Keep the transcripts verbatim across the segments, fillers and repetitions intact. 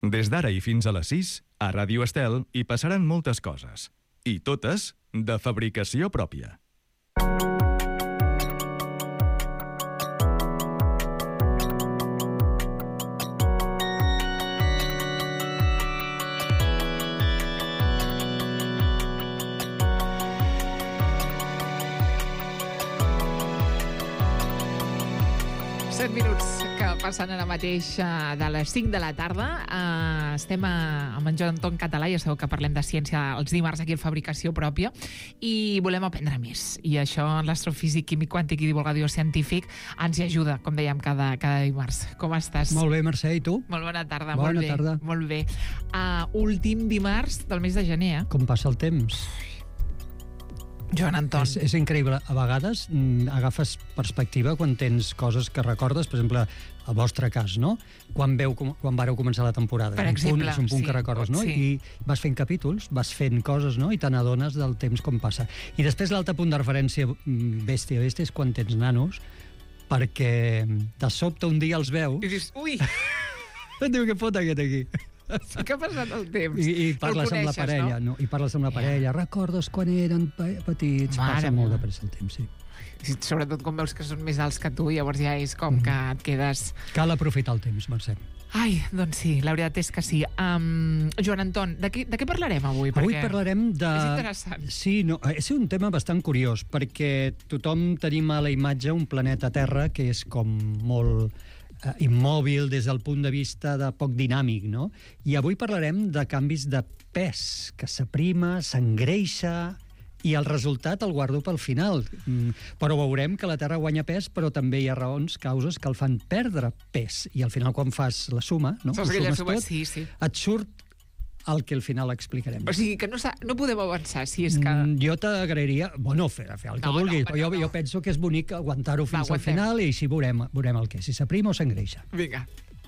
Des d'ara i fins a les sis, a Ràdio Estel hi passaran moltes coses. I totes de fabricació pròpia. set minuts que passen ara mateix de les cinc de la tarda. Uh, estem a, amb en Joan Anton Català, ja sabeu que parlem de ciència els dimarts aquí a Fabricació Pròpia, i volem aprendre més. I això l'astrofísic, químic, quàntic i divulgador científic ens hi ajuda, com dèiem, cada, cada dimarts. Com estàs? Molt bé, Mercè, i tu? Molt bona tarda. Bona molt bé, tarda. Molt bé. Uh, últim dimarts del mes de gener, eh? Com passa el temps? Joan Anton. És, és increïble. A vegades mm, agafes perspectiva quan tens coses que recordes, per exemple, el vostre cas, no? Quan, veu, quan vareu començar la temporada. Per un exemple, punt, és un punt sí, que recordes, no? sí. I vas fent capítols, vas fent coses, no? I te n'adones del temps com passa. I després l'altre punt de referència mm, bèstia, bèstia, és quan tens nanos, perquè de sobte un dia els veus... I dius, ui! Et diu, què fot aquest aquí? Què ha passat el temps? I, i parles amb la parella, no? no? I parles amb la parella. Recordes quan eren petits? Mare Passa meva. molt de pressa el temps, sí. Sí, sobretot quan veus que són més alts que tu, llavors ja és com mm. que et quedes... Cal aprofitar el temps, Mercè. Ai, doncs sí, la veritat és que sí. Um, Joan Anton, de què, de què parlarem avui? Avui perquè parlarem de... És interessant. Sí, no, és un tema bastant curiós, perquè tothom tenim a la imatge un planeta Terra que és com molt eh, immòbil des del punt de vista de poc dinàmic, no? I avui parlarem de canvis de pes, que s'aprima, s'engreixa, i el resultat el guardo pel final. Mm, però veurem que la Terra guanya pes, però també hi ha raons, causes que el fan perdre pes. I al final, quan fas la suma, no? Saps Ho aquella sumes suma? tot, Sí, sí. et surt el que al final explicarem. O sigui, que no, no podem avançar, si és que... Mm, jo t'agrairia... Bueno, fer, fer el que No, no, vulguis, però però jo, no. jo penso que és bonic aguantar-ho fins Va, al final i així veurem, veurem el que, si s'aprima o s'engreixa. Vinga.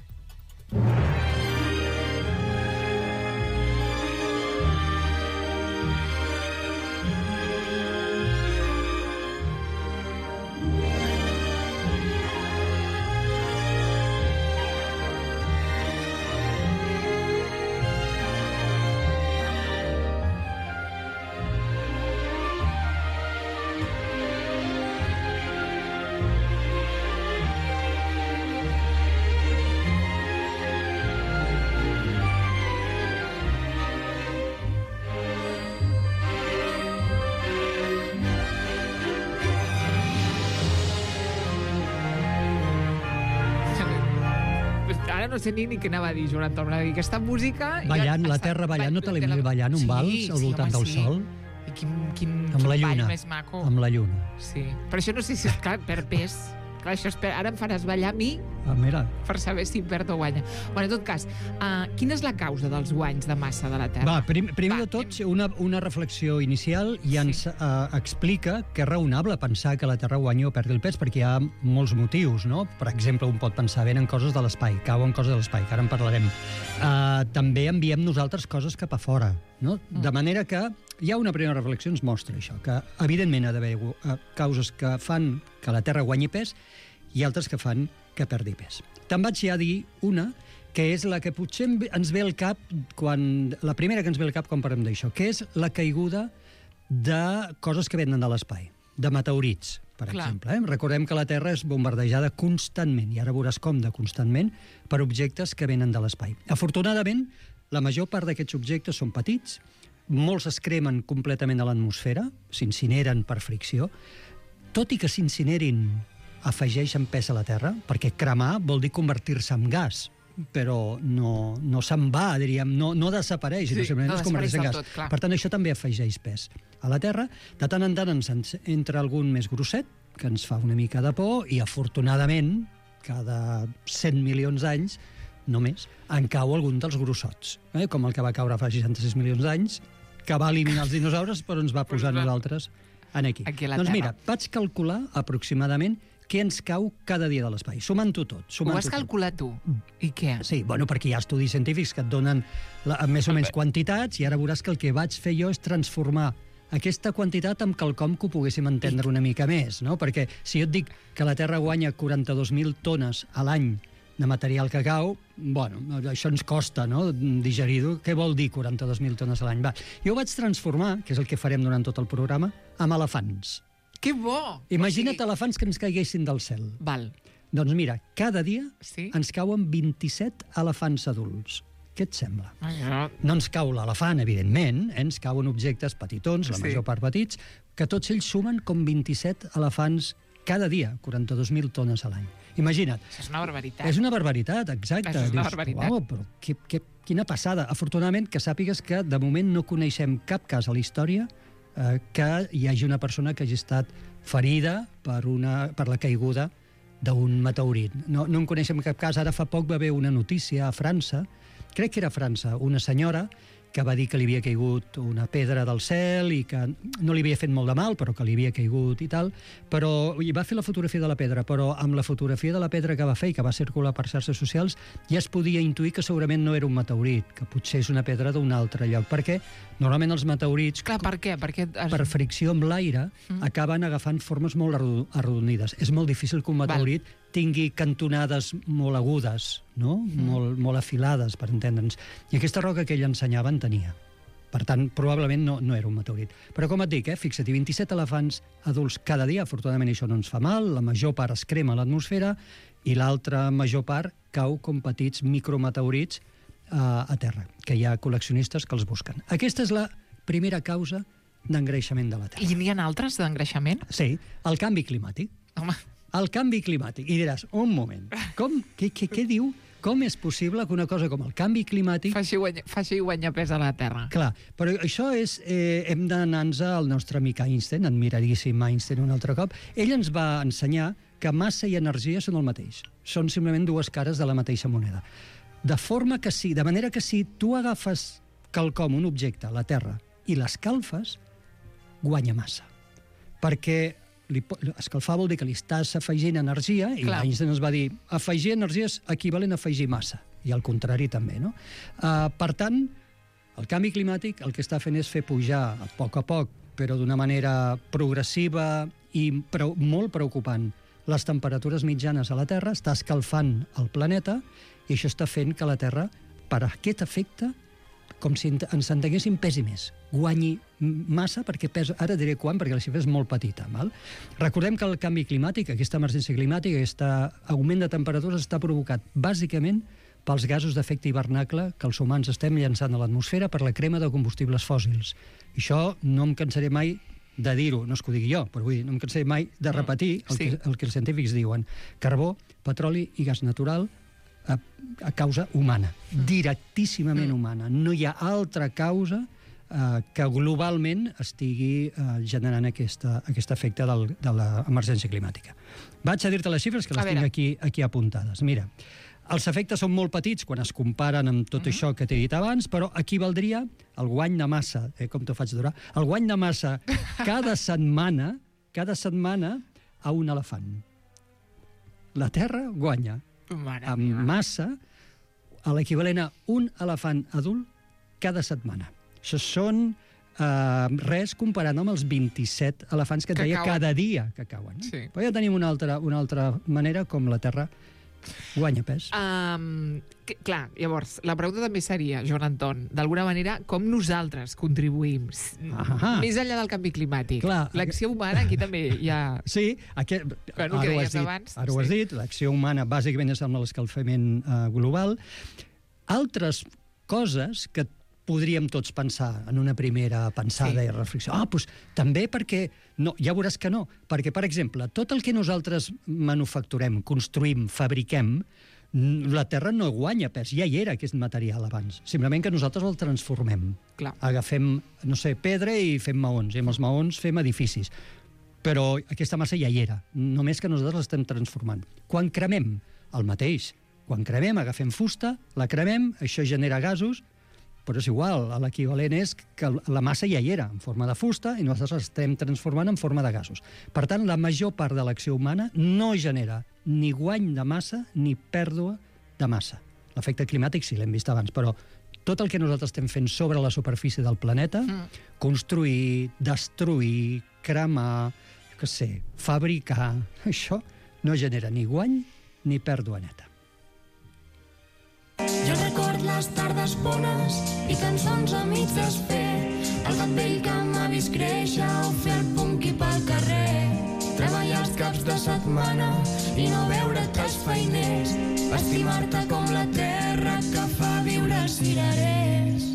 Ara no sé ni, ni què anava a dir, Joan Anton. Anava a dir, aquesta música... Ballant, ja, la està- terra ballant, no te l'he la- ballant un sí, vals al sí, voltant home, del sí. sol? I quin, quin, Amb la quin ball lluna. més maco. Amb la lluna. Sí. Per això no sé si, clar, perd pes. Clar, això és per... Ara em faràs ballar a mi Ah, mira, per saber si perd o guanya. Bueno, en tot cas, uh, quina és la causa dels guanys de massa de la Terra? va, prim, primer Va, de tot, una, una reflexió inicial i ens Sí. eh, explica que és raonable pensar que la Terra guanyi o perdi el pes, perquè hi ha molts motius, no? Per exemple, un pot pensar, venen coses de l'espai, cauen coses de l'espai, que ara en parlarem. Uh, també enviem nosaltres coses cap a fora, no? De manera que hi ha una primera reflexió que ens mostra això, que evidentment ha d'haver uh, causes que fan que la Terra guanyi pes i altres que fan que perdi pes. Te'n vaig ja dir una, que és la que potser ens ve al cap, quan, la primera que ens ve al cap quan parlem d'això, que és la caiguda de coses que venen de l'espai, de meteorits, per Clar. exemple. Eh? Recordem que la Terra és bombardejada constantment, i ara veuràs com de constantment, per objectes que venen de l'espai. Afortunadament, la major part d'aquests objectes són petits, molts es cremen completament a l'atmosfera, s'incineren per fricció, tot i que s'incinerin afegeixen pes a la Terra, perquè cremar vol dir convertir-se en gas, però no, no se'n va, diríem, no, no desapareix, Sí, no, simplement no es converteix en desapareix gas. del tot, clar. Per tant, això també afegeix pes a la Terra. De tant en tant ens entra algun més grosset, que ens fa una mica de por, i afortunadament, cada cent milions d'anys, només, en cau algun dels grossots, eh? Com el que va caure fa seixanta-sis milions d'anys, que va eliminar els dinosaures, però ens va posar Pues va. nosaltres en aquí. Aquí a la doncs Terra. mira, vaig calcular aproximadament què ens cau cada dia de l'espai, sumant-ho tot. Ho Sumant vas calcular tu? I què? Sí, bueno, perquè hi ha estudis científics que et donen la, més o menys quantitats, i ara veuràs que el que vaig fer jo és transformar aquesta quantitat amb quelcom que ho poguéssim entendre una mica més, no? Perquè si jo et dic que la Terra guanya quaranta-dos mil tones a l'any de material que cau, bueno, això ens costa, no?, digerir-ho. Què vol dir quaranta-dos mil tones a l'any? Va, jo ho vaig transformar, que és el que farem durant tot el programa, amb elefants. Que bo! Imagina't O sigui... elefants que ens caiguessin del cel. Val. Doncs mira, cada dia Sí? ens cauen vint-i-set elefants adults. Què et sembla? Això... No ens cau l'elefant, evidentment, eh? Ens cauen objectes petitons, la Sí. major part petits, que tots ells sumen com vint-i-set elefants cada dia, quaranta-dos mil tones a l'any. Imagina't. Això és una barbaritat. És una barbaritat, exacte. Això és una Dius, barbaritat. "Uau, però que, que, quina passada." Afortunadament, que sàpigues que de moment no coneixem cap cas a la història eh, que hi hagi una persona que hagi estat ferida per, una, per la caiguda d'un meteorit. No, no en coneixem cap cas. Ara fa poc va haver una notícia a França, crec que era a França, una senyora que va dir que li havia caigut una pedra del cel i que no li havia fet molt de mal, però que li havia caigut i tal, però i va fer la fotografia de la pedra, però amb la fotografia de la pedra que va fer i que va circular per xarxes socials ja es podia intuir que segurament no era un meteorit, que potser és una pedra d'un altre lloc, perquè normalment els meteorits, Clar, per què? Perquè... Es... per fricció amb l'aire, Mm. acaben agafant formes molt arro- arrodonides. És molt difícil que un meteorit tingui cantonades molt agudes, no? Mm. Molt, molt afilades, per entendre'ns. I aquesta roca que ell ensenyava en tenia. Per tant, probablement no, no era un meteorit. Però com et dic, eh, fixa't, vint-i-set elefants adults cada dia, afortunadament això no ens fa mal, la major part es crema a l'atmosfera i l'altra major part cau com petits micrometeorits eh, a terra, que hi ha col·leccionistes que els busquen. Aquesta és la primera causa d'engreixament de la Terra. I n'hi ha altres d'engreixament? Sí, el canvi climàtic. Home, El canvi climàtic. I diràs, un moment, com, què, què, què diu? Com és possible que una cosa com el canvi climàtic... faci guanyar, faci guanyar pes a la Terra. Clar, però això és... Eh, hem d'anar-nos al nostre amic Einstein, admiradíssim Einstein un altre cop. Ell ens va ensenyar que massa i energia són el mateix. Són simplement dues cares de la mateixa moneda. De forma que sí, de manera que si tu agafes quelcom, un objecte, la Terra, i l'escalfes, guanya massa. Perquè li, escalfar vol dir que li estàs afegint energia, i Clar. Einstein ens va dir afegir energia és equivalent a afegir massa, i al contrari també, no? Uh, per tant, el canvi climàtic el que està fent és fer pujar a poc a poc, però d'una manera progressiva i preu, molt preocupant, les temperatures mitjanes a la Terra, està escalfant el planeta, i això està fent que la Terra, per aquest efecte, com si ens entenguéssim, pesi més, guanyi massa, perquè pesa, ara diré quan, perquè la xifra és molt petita. Val? Recordem que el canvi climàtic, aquesta emergència climàtica, aquest augment de temperatures està provocat bàsicament pels gasos d'efecte hivernacle que els humans estem llançant a l'atmosfera per la crema de combustibles fòssils. I això no em cansaré mai de dir-ho, no és que ho digui jo, però vull dir, no em cansaré mai de repetir el, Sí. que, el que els científics diuen. Carbó, petroli i gas natural a, a causa humana, Mm. directíssimament Mm. humana. No hi ha altra causa eh, que globalment estigui eh, generant aquesta, aquest efecte del, de l'emergència climàtica. Vaig a dir-te les xifres, que A les tinc veure. aquí, aquí apuntades. Mira, els efectes són molt petits quan es comparen amb tot Mhm. això que t'he dit abans, però equivaldria el guany de massa, eh, com t'ho faig durar, el guany de massa cada setmana, cada setmana a un elefant. La Terra guanya Mare amb meva. massa a l'equivalent a un elefant adult cada setmana. Això són eh, res comparant amb els vint-i-set elefants que et Que deia cauen. cada dia que cauen. Eh? Sí. Però ja tenim una altra, una altra manera com la Terra guanya pes. Um, que, clar, llavors, la pregunta també seria, Joan Anton, d'alguna manera, com nosaltres contribuïm, s- Ah. més enllà del canvi climàtic? Clar. L'acció humana, aquí també hi ha... Sí, aquest, Bueno, el que ara ho deies has dit, abans, ara ho has sí. dit, l'acció humana bàsicament és amb l'escalfament eh, global. Altres coses que podríem tots pensar en una primera pensada Sí. i reflexió. Ah, doncs també perquè... No, ja veuràs que no. Perquè, per exemple, tot el que nosaltres manufacturem, construïm, fabriquem, mm, la Terra no guanya pes. Ja hi era aquest material abans. Simplement que nosaltres el transformem. Clar. Agafem, no sé, pedra i fem maons. I amb els maons fem edificis. Però aquesta massa ja hi era. Només que nosaltres l'estem transformant. Quan cremem, el mateix. Quan cremem, agafem fusta, la cremem, això genera gasos, però és igual, l'equivalent és que la massa ja hi era, en forma de fusta, i nosaltres l'estem transformant en forma de gasos. Per tant, la major part de l'acció humana no genera ni guany de massa ni pèrdua de massa. L'efecte climàtic sí, l'hem vist abans, però tot el que nosaltres estem fent sobre la superfície del planeta, Mm. construir, destruir, cremar, jo què sé, fabricar, això no genera ni guany ni pèrdua neta. les tardes bones i cançons a mig desfer. El gat vell que m'ha vist créixer o fer el punqui pel carrer. Treballar els caps de setmana i no veure't els feiners. Estimar-te com la terra que fa viure els cirerers.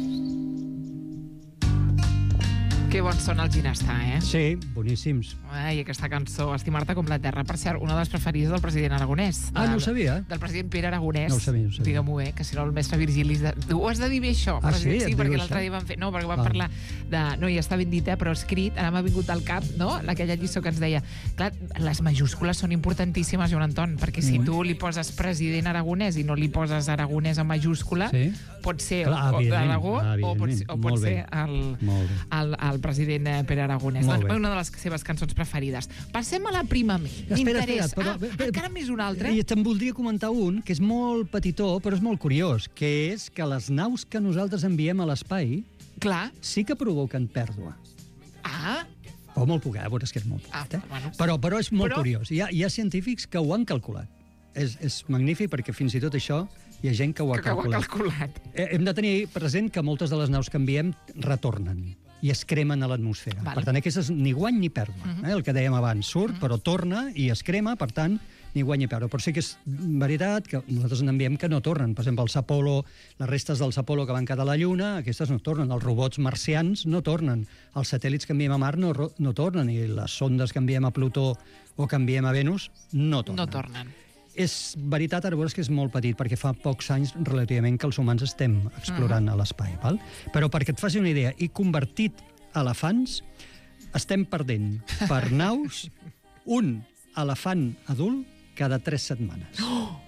Que bons són els Ginestar, eh? Sí, boníssims. Ai, aquesta cançó, Estimar-te com la terra. Per cert, una de les preferides del president aragonès. Ah, no ho Del- sabia? Del president Pere Aragonès. No ho sabia, no ho sabia. Digue-m'ho bé, que si no el mestre Virgili... De... Ho has de dir bé, això. Ah, president. sí? Et Sí, diu perquè això? l'altre dia vam fer... No, perquè vam Ah. parlar de... No, ja està ben dit, eh, però escrit, ara m'ha vingut al cap, no?, aquella lliçó que ens deia. Clar, les majúscules són importantíssimes, Joan Anton, perquè si Mm. tu li poses president aragonès i no li poses aragonès en majúscula, Sí. pot ser Clar, o evidentment, Aragó ah, o pot ser, o pot molt bé. ser el, Molt bé. el, el president eh, Pere Aragonès. Molt Doncs bé. una de les seves cançons preferides. Passem a la prima me. Espera, M'interessa. espera, però- Ah, bé, bé, encara més un altre? I te'n voldria comentar un, que és molt petitó, però és molt curiós, que és que les naus que nosaltres enviem a l'espai Clar. sí que provoquen pèrdua. Ah, O molt poca, eh? veuràs que és molt Ah, poquet, eh? bueno. Però, però és molt Però- curiós. Hi ha, hi ha científics que ho han calculat. És, és magnífic perquè fins i tot això hi ha gent que ho ha que, que ho ha calculat. calculat. Eh, Hem de tenir present que moltes de les naus que enviem retornen i es cremen a l'atmosfera. Vale. Per tant, aquestes ni guany ni pèrdua. Mhm. eh? El que dèiem abans, surt, però torna i es crema, per tant, ni guany ni pèrdua. Però sí que és veritat que nosaltres n'enviem que no tornen. Per exemple, els Apolo, les restes dels Apolo que van quedar a la Lluna, aquestes no tornen. Els robots marcians no tornen. Els satèl·lits que enviem a Mart no, ro- no tornen. I les sondes que enviem a Plutó o que enviem a Venus no tornen. No tornen. És veritat, ara veuràs que és molt petit, perquè fa pocs anys relativament que els humans estem explorant uh -huh. a l'espai. Val? Però perquè et faci una idea, i convertit a elefants, estem perdent per naus un elefant adult cada tres setmanes. Oh!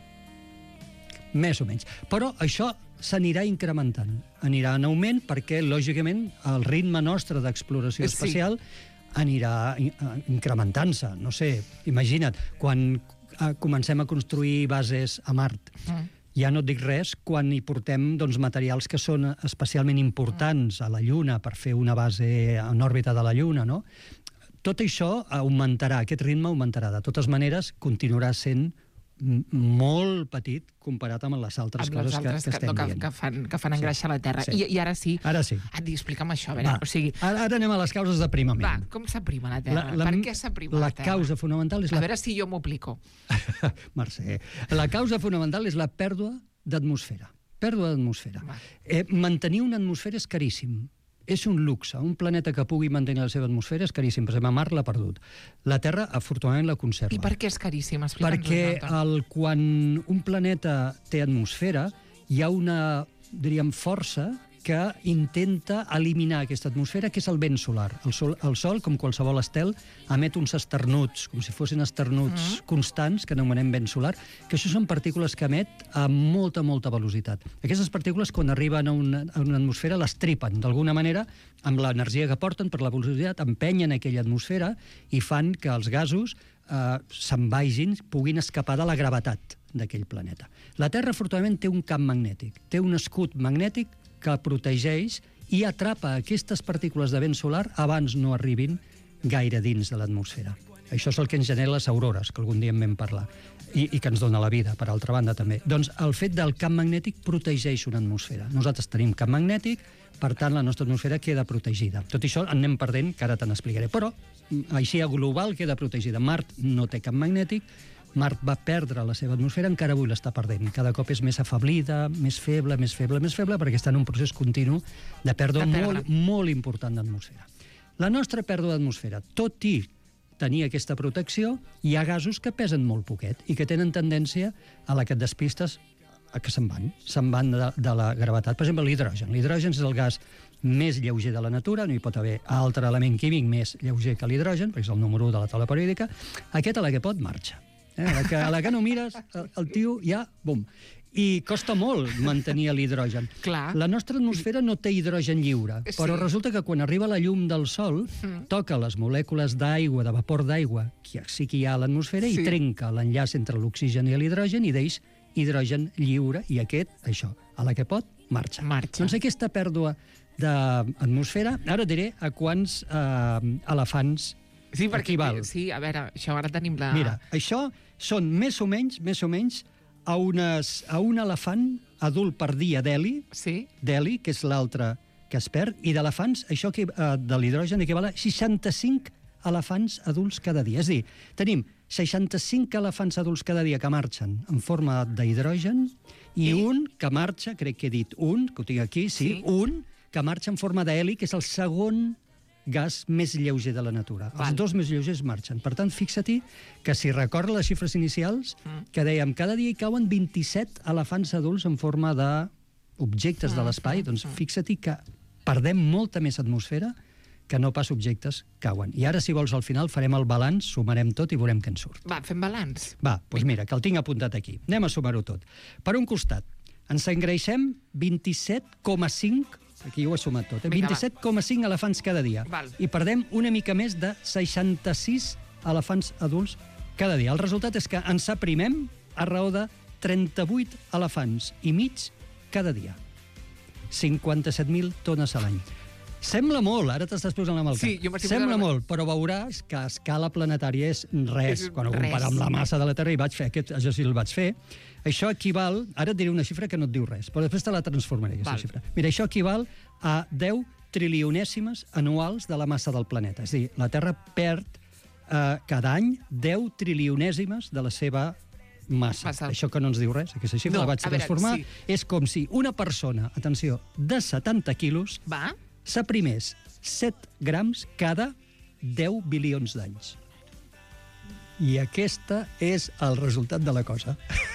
Més o menys. Però això s'anirà incrementant. Anirà en augment perquè, lògicament, el ritme nostre d'exploració Sí. espacial anirà in- incrementant-se. No sé, imagina't, quan eh, comencem a construir bases a Mart, Mm. ja no et dic res quan hi portem doncs, materials que són especialment importants a la Lluna per fer una base en òrbita de la Lluna, no? Tot això augmentarà, aquest ritme augmentarà. De totes maneres, continuarà sent m- molt petit comparat amb les altres Amb les coses altres que, que estem no, que, dient. que fan, que fan engreixar la Terra. Sí. I, I ara sí. Ara sí. Et dic, explica'm això, a veure. Va, O sigui, ara, ara anem a les causes d'aprimament. va, com s'aprima la Terra? Per què s'aprima la, la Terra? causa fonamental és A la... veure si jo m'ho aplico. Mercè. La causa fonamental és la pèrdua d'atmosfera. Pèrdua d'atmosfera. Va. Eh, mantenir una atmosfera és caríssim. És un luxe. Un planeta que pugui mantenir la seva atmosfera és caríssim. Per exemple, Mart l'ha perdut. La Terra, afortunadament, la conserva. I per què és caríssim? Explica'ns-ho, Perquè Joan Anton. el, quan un planeta té atmosfera, hi ha una, diríem, força que intenta eliminar aquesta atmosfera, que és el vent solar. El sol, el sol, com qualsevol estel, emet uns esternuts, com si fossin esternuts Mm. constants, que anomenem vent solar, que això són partícules que emet a molta, molta velocitat. Aquestes partícules, quan arriben a una, a una atmosfera, les tripen, d'alguna manera, amb l'energia que porten per la velocitat, empenyen aquella atmosfera i fan que els gasos eh, se'n vagin, puguin escapar de la gravetat d'aquell planeta. La Terra, afortunadament, té un camp magnètic, té un escut magnètic que protegeix i atrapa aquestes partícules de vent solar abans no arribin gaire dins de l'atmosfera. Això és el que ens genera les aurores, que algun dia en vam parlar, i, i que ens dona la vida, per altra banda, també. Doncs el fet del camp magnètic protegeix una atmosfera. Nosaltres tenim camp magnètic, per tant, la nostra atmosfera queda protegida. Tot això en anem perdent, que ara te n'explicaré. Però, així a global, queda protegida. Mart no té camp magnètic, Mart va perdre la seva atmosfera, encara avui l'està perdent. Cada cop és més afablida, més feble, més feble, més feble, perquè està en un procés continu de pèrdua De perdre. molt, molt important d'atmosfera. La nostra pèrdua d'atmosfera, tot i tenir aquesta protecció, hi ha gasos que pesen molt poquet i que tenen tendència a la que et despistes a que se'n van, se'n van de, de la gravetat. Per exemple, l'hidrogen. L'hidrogen és el gas més lleuger de la natura, no hi pot haver altre element químic més lleuger que l'hidrogen, perquè és el número u de la taula periòdica. Aquest, a la que pot, marxa. Eh? A, la que, a la que no mires, el, el tio ja, bum. I costa molt mantenir l'hidrogen. Clar. La nostra atmosfera no té hidrogen lliure, Sí. però resulta que quan arriba la llum del Sol, Mm. toca les molècules d'aigua, de vapor d'aigua, que sí que hi ha a l'atmosfera, Sí. i trenca l'enllaç entre l'oxigen i l'hidrogen i deix hidrogen lliure, i aquest, això, a la que pot, marxa. Marxa. Doncs aquesta pèrdua d'atmosfera, ara diré a quants eh, elefants Sí, perquè, equival. sí, a veure, això ara tenim la... Mira, això són més o menys, més o menys, a, unes, a un elefant adult per dia d'heli, Sí? d'heli, que és l'altre que es perd, i d'elefants, això que, eh, de l'hidrogen equival a seixanta-cinc elefants adults cada dia. És a dir, tenim seixanta-cinc elefants adults cada dia que marxen en forma d'hidrogen i un que marxa, crec que he dit un, que ho tinc aquí, sí, Sí. un que marxa en forma d'heli, que és el segon gas més lleuger de la natura. Val. Els dos més lleugers marxen. Per tant, fixa-t'hi que si recorda les xifres inicials, Mm. que dèiem cada dia hi cauen vint-i-set elefants adults en forma d'objectes de l'espai, doncs fixa-t'hi que perdem molta més atmosfera que no pas objectes cauen. I ara, si vols, al final farem el balanç, sumarem tot i veurem què en surt. Va, fem balanç. Va, doncs mira, que el tinc apuntat aquí. Anem a sumar-ho tot. Per un costat, ens engreixem vint-i-set coma cinc, aquí ho he sumat tot, eh? Vinga, va. vint-i-set coma cinc elefants cada dia. Val. I perdem una mica més de seixanta-sis elefants adults cada dia. El resultat és que ens aprimem a raó de trenta-vuit elefants i mig cada dia. cinquanta-set mil tones a l'any. Sembla molt, ara t'estàs posant la mà al cap. Sí, jo m'estic Sembla posant la mà- molt, però veuràs que a escala planetària és res. És Quan ho res. compara amb la massa de la Terra, i vaig fer aquest exercici, el vaig fer. Això equival, ara et diré una xifra que no et diu res, però després te la transformaré, aquesta Val. xifra. Mira, això equival a deu trilionèsimes anuals de la massa del planeta. És a dir, la Terra perd eh, cada any deu trilionèsimes de la seva massa. Massa. Això que no ens diu res, aquesta xifra No, la vaig a veure, transformar. sí. És com si una persona, atenció, de setanta quilos, Va? s'aprimés set grams cada deu bilions d'anys. I aquesta és el resultat de la cosa.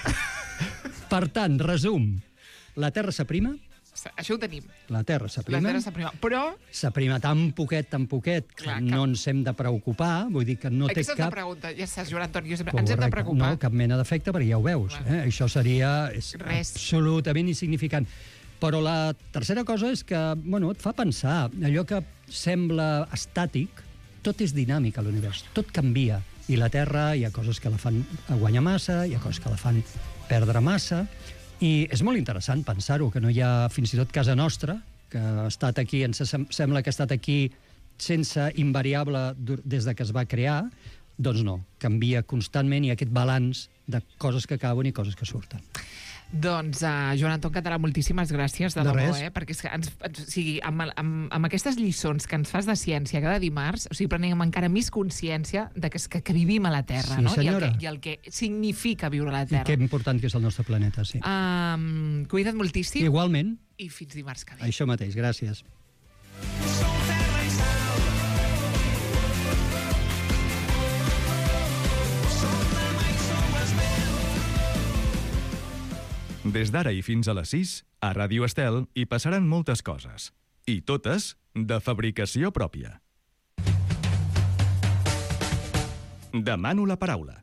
Per tant, resum, la Terra s'aprima, Això ho tenim. la Terra La s'aprima, Terra s'aprima. Però, s'aprima tan poquet, tan poquet, que Clar, no cap- ens hem de preocupar, vull dir que no té aquesta és la cap... pregunta. Ja saps, Joan Antoni, jo sempre... Ens hem de Correcte. preocupar. No, cap mena d'efecte, perquè ja ho veus. Clar. Eh? Això seria és Res. absolutament insignificant. Però la tercera cosa és que, bueno, et fa pensar. Allò que sembla estàtic, tot és dinàmic a l'univers, tot canvia. I la Terra, hi ha coses que la fan guanyar massa, hi ha coses que la fan perdre massa, i és molt interessant pensar-ho, que no hi ha fins i tot casa nostra, que ha estat aquí, ens sem- sembla que ha estat aquí sense invariable dur- des de que es va crear, doncs no, canvia constantment i aquest balanç de coses que cauen i coses que surten. Doncs, uh, Joan Anton Català, moltíssimes gràcies, de, De debò, res. eh? Perquè és que ens, ens, o sigui, amb, amb, amb aquestes lliçons que ens fas de ciència cada dimarts, o sigui, prenem encara més consciència de que, és que, que vivim a la Terra, Sí, no? senyora. I el, que, I el que significa viure a la I Terra. que important que és el nostre planeta, sí. Um, cuida't moltíssim Igualment, i fins dimarts que ve. això mateix, gràcies. Des d'ara i fins a les sis, a Ràdio Estel hi passaran moltes coses. I totes de fabricació pròpia. Demano la paraula.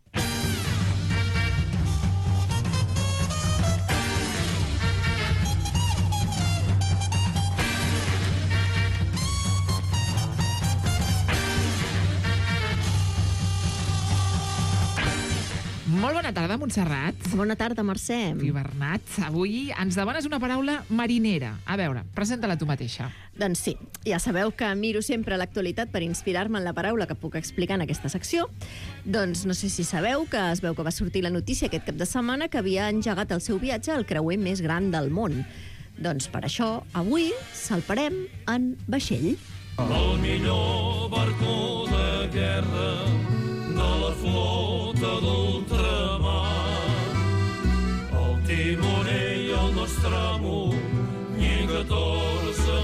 Molt bona tarda, Montserrat. Bona tarda, Mercè. I Bernat, avui ens demanes una paraula marinera. A veure, presenta-la tu mateixa. Doncs sí, ja sabeu que miro sempre l'actualitat per inspirar-me en la paraula que puc explicar en aquesta secció. Doncs no sé si sabeu que es veu que va sortir la notícia aquest cap de setmana que havia engegat el seu viatge al creuer més gran del món. Doncs per això, avui salparem en vaixell. El millor barco de guerra de la flota d'ultramar. El timoner i el nostre amo i catorze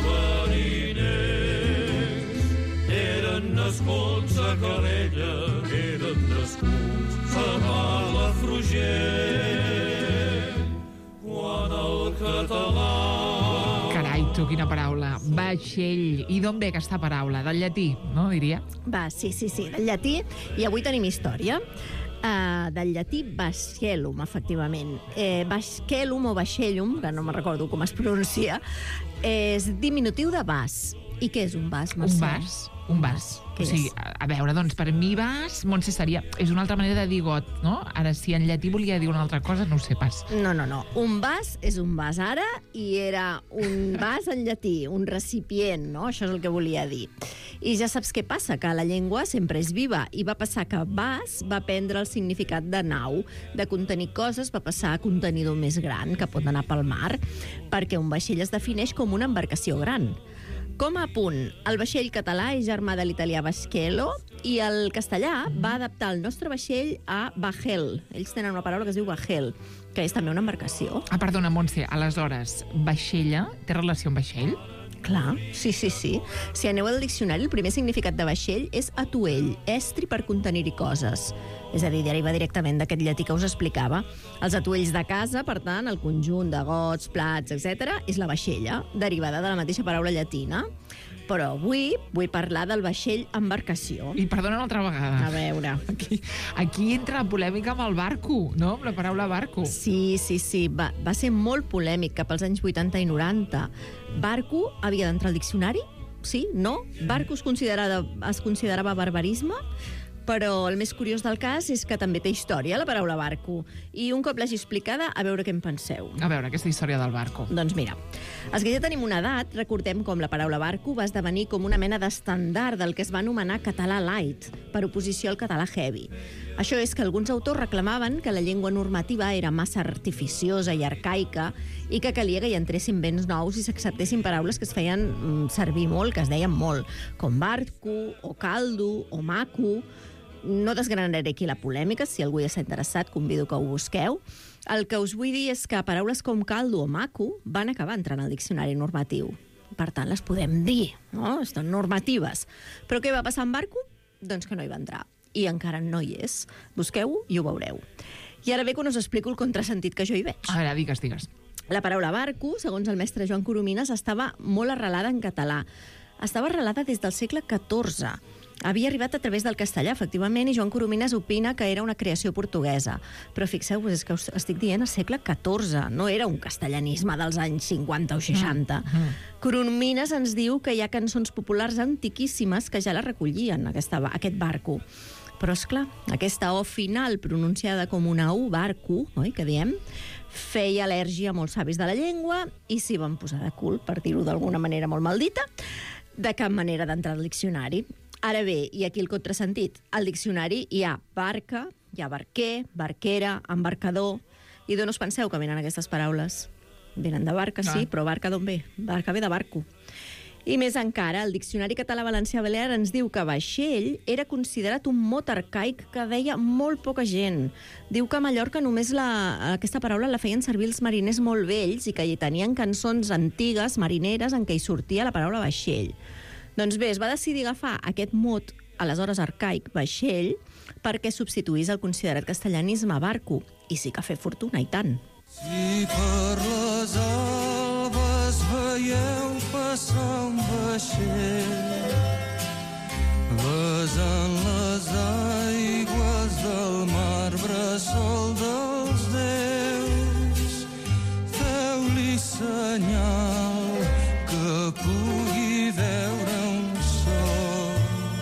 mariners eren nascuts a Calella, eren nascuts a Palafrugell. Quan el català Carai, tu, quina paraula. Vaixell. I d'on ve aquesta paraula? Del llatí, no, diria? Va, sí, sí, sí, del llatí. I avui tenim història. Uh, del llatí vascellum, efectivament. Eh, vascellum o vaixellum, que no me recordo com es pronuncia, és diminutiu de vas. I què és un vas, Mercè? Un vas. Un vas. Què O sigui, és? a, a veure, doncs, per mi vas, Montse, seria... És una altra manera de dir got, no? Ara, si en llatí volia dir una altra cosa, no ho sé pas. No, no, no. Un vas és un vas ara i era un vas en llatí, un recipient, no? Això és el que volia dir. I ja saps què passa, que la llengua sempre és viva, i va passar que vas va prendre el significat de nau, de contenir coses, va passar a contenidor més gran, que pot anar pel mar, perquè un vaixell es defineix com una embarcació gran. Com a punt, el vaixell català és germà de l'italià vascello i el castellà va adaptar el nostre vaixell a bajel. Ells tenen una paraula que es diu bajel, que és també una embarcació. Ah, perdona, Montse, aleshores, vaixella té relació amb vaixell? Clar, sí, sí, sí. Si aneu al diccionari, el primer significat de vaixell és atuell, estri per contenir-hi coses. És a dir, deriva directament d'aquest llatí que us explicava. Els atuells de casa, per tant, el conjunt de gots, plats, etcètera, és la vaixella, derivada de la mateixa paraula llatina. Però avui vull parlar del vaixell embarcació. I perdona una altra vegada. A veure. Aquí, aquí entra la polèmica amb el barco, no? Amb la paraula barco. Sí, sí, sí. Va, va ser molt polèmic cap als anys vuitanta i noranta. Barco havia d'entrar al diccionari? Sí? No? Barco es considerava, es considerava barbarisme? Però el més curiós del cas és que també té història, la paraula barco. I un cop l'hagi explicada, a veure què en penseu. A veure, aquesta història del barco. Doncs mira, els que ja tenim una edat, recordem com la paraula barco va esdevenir com una mena d'estandard del que es va anomenar català light, per oposició al català heavy. Això és que alguns autors reclamaven que la llengua normativa era massa artificiosa i arcaica i que calia que hi entressin vents nous i s'acceptessin paraules que es feien servir molt, que es deien molt, com barco, o caldo, o maco. No desgranaré aquí la polèmica, si algú ja s'ha interessat, convido que ho busqueu. El que us vull dir és que paraules com caldo o maco van acabar entrant al diccionari normatiu. Per tant, les podem dir, no? Estan normatives. Però què va passar amb barco? Doncs que no hi va entrar. I encara no hi és. Busqueu-ho i ho veureu. I ara bé que us explico el contrasentit que jo hi veig. A veure, digues, digues. La paraula barco, segons el mestre Joan Coromines, estava molt arrelada en català. Estava arrelada des del segle catorze. Havia arribat a través del castellà, efectivament, i Joan Coromines opina que era una creació portuguesa. Però fixeu-vos, és que us estic dient al segle catorze, no era un castellanisme dels anys cinquanta o seixanta. Mm. Mm. Coromines ens diu que hi ha cançons populars antiquíssimes que ja la recollien, aquesta, aquest barco. Però, esclar, aquesta O final, pronunciada com una U, barco, oi, que diem, feia al·lèrgia a molts savis de la llengua i s'hi van posar de cul, per dir-ho d'alguna manera molt maldita, de cap manera d'entrar al diccionari. Ara bé, i aquí el contrasentit. Al diccionari hi ha barca, hi ha barquer, barquera, embarcador. I d'on us penseu que venen aquestes paraules? Venen de barca, sí, però barca d'on ve? Barca ve de barco. I més encara, el Diccionari Català-Valencià-Balear ens diu que vaixell era considerat un mot arcaic que deia molt poca gent. Diu que a Mallorca només la, aquesta paraula la feien servir els mariners molt vells i que hi tenien cançons antigues, marineres, en què hi sortia la paraula vaixell. Doncs bé, es va decidir agafar aquest mot, aleshores arcaic, vaixell, perquè substituís el considerat castellanisme barco. I sí que ha fet fortuna, i tant. Si per les albes veieu passar un vaixell, besant les aigües del mar, bressol dels déus, feu-li senyal que pugui veure un sol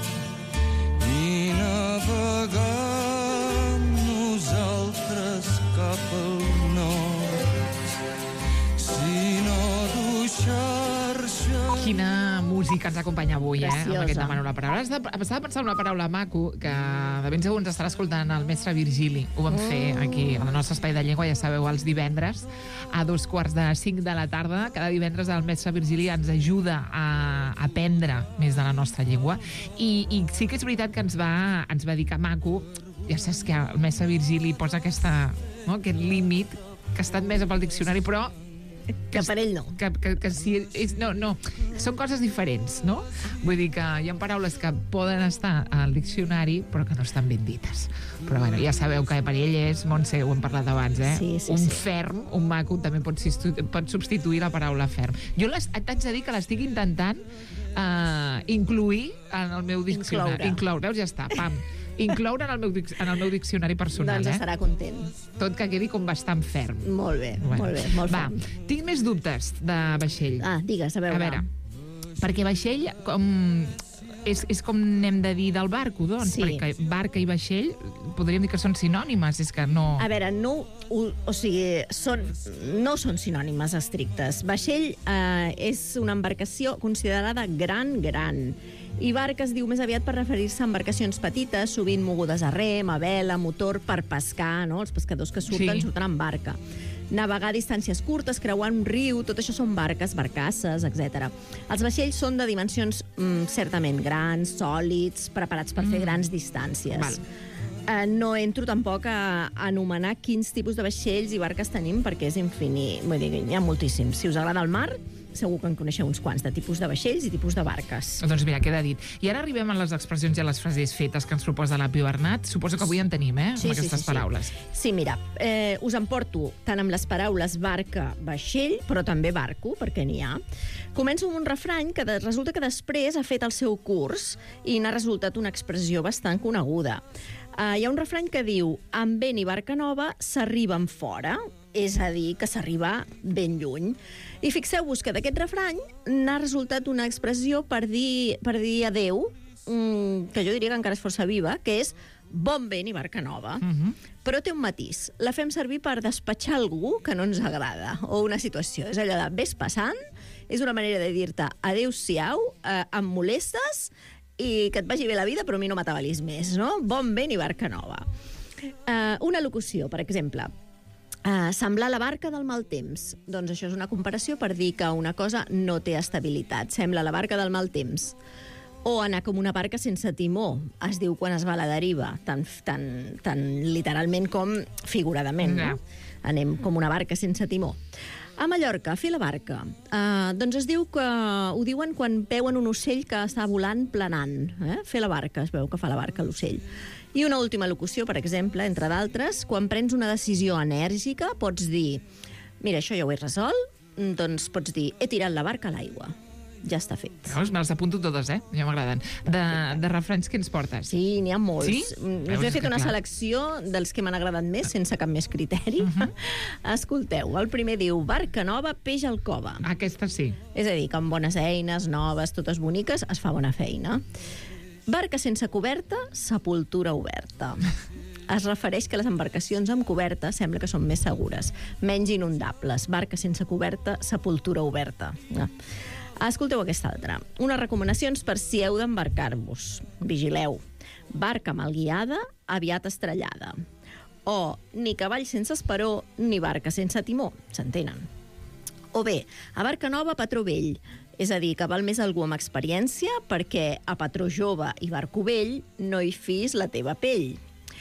i navegar amb nosaltres cap al nord. Si no du xarxa... Quina música ens acompanya avui, eh? Preciosa. Amb aquest demano la paraula. Estava pensant en una paraula maco que de ben segur ens estarà escoltant el mestre Virgili. Ho vam oh. fer aquí, al nostre espai de llengua, ja sabeu, els divendres, a dos quarts de cinc de la tarda. Cada divendres el mestre Virgili ens ajuda a aprendre més de la nostra llengua. I, i sí que és veritat que ens va, ens va dir que maco, ja saps que el mestre Virgili posa aquesta, no, aquest límit que està admesa pel diccionari, però Que per ell no. Que, que, que si és, no, no, són coses diferents, no? Vull dir que hi ha paraules que poden estar al diccionari però que no estan ben dites. Però bueno, ja sabeu que per ell és, Montse, ho hem parlat abans, eh? Sí, sí, un sí. ferm, un maco, també pot, pot substituir la paraula ferm. Jo t'haig de dir que l'estic intentant uh, incluir en el meu diccionari. Incloure. Incloure, veus, ja està, pam. Incloure en el meu, en el meu diccionari personal, doncs eh? estarà content. Tot que quedi com bastant ferm. Molt bé, Bueno. molt bé, molt Va, ferm. tinc més dubtes de vaixell. Ah, digues, a veure. A veure, perquè vaixell, com és, és com n'hem de dir del barco, doncs, Sí. perquè barca i vaixell podríem dir que són sinònimes, és que no... A veure, no, o, o sigui, són, no són sinònimes estrictes. Vaixell eh, és una embarcació considerada gran, gran. I barca es diu més aviat per referir-se a embarcacions petites, sovint mogudes a rem, a vela, a motor, per pescar, no? Els pescadors que surten, Sí. surten amb barca. Navegar a distàncies curtes, creuar un riu, tot això són barques, barcasses, etcètera. Els vaixells són de dimensions mm, certament grans, sòlids, preparats per fer grans distàncies. Val. Eh, no entro tampoc a, a anomenar quins tipus de vaixells i barques tenim, perquè és infinit. Vull dir, n'hi ha moltíssims. Si us agrada el mar, segur que en coneixeu uns quants, de tipus de vaixells i tipus de barques. Doncs mira, queda dit. I ara arribem a les expressions i a les frases fetes que ens proposa la Pio Bernat. Suposo que avui en tenim, eh, amb aquestes paraules. Sí, mira, eh, us en porto tant amb les paraules barca, vaixell, però també barco, perquè n'hi ha. Començo amb un refrany que de, resulta que després ha fet el seu curs i n'ha resultat una expressió bastant coneguda. Uh, hi ha un refrany que diu amb vent i barca nova s'arriba en fora, és a dir, que s'arriba ben lluny. I fixeu-vos que d'aquest refrany n'ha resultat una expressió per dir, per dir adeu, mm, que jo diria que encara és força viva, que és bon vent i barca nova. Mhm. Però té un matís. La fem servir per despatxar algú que no ens agrada, o una situació. És allò de ves passant, és una manera de dir-te adeu-siau, eh, em molestes, i que et vagi bé la vida, però a mi no m'atabalis més, no? Bon vent i barca nova. Uh, una locució, per exemple. Uh, semblar la barca del mal temps. Doncs això és una comparació per dir que una cosa no té estabilitat. Sembla la barca del mal temps. O anar com una barca sense timó. Es diu quan es va a la deriva, tant, tant, tant literalment com figuradament. Ja. No? Anem com una barca sense timó. A Mallorca, fer la barca. Uh, doncs es diu que ho diuen quan veuen un ocell que està volant planant. Eh? Fer la barca, es veu que fa la barca l'ocell. I una última locució, per exemple, entre d'altres, quan prens una decisió enèrgica, pots dir, mira, això ja ho he resolt, doncs pots dir, he tirat la barca a l'aigua. Ja està fet. Veus? Me les apunto totes, eh? Ja m'agraden. De, de refranys que ens portes. Sí, n'hi ha molts. Sí? Mm, Veus, Us he és fet que una clar. selecció dels que m'han agradat més, sense cap més criteri. Uh -huh. Escolteu, el primer diu, barca nova, peix al cova. Aquesta sí. És a dir, que amb bones eines, noves, totes boniques, es fa bona feina. Barca sense coberta, sepultura oberta. Es refereix que les embarcacions amb coberta sembla que són més segures, menys inundables. Barca sense coberta, sepultura oberta. No. Escolteu aquesta altra. Unes recomanacions per si heu d'embarcar-vos. Vigileu. Barca mal guiada, aviat estrellada. O ni cavall sense esperó, ni barca sense timó. S'entenen? O bé, a barca nova, patró vell. És a dir, que val més algú amb experiència perquè a patró jove i barco vell no hi fis la teva pell.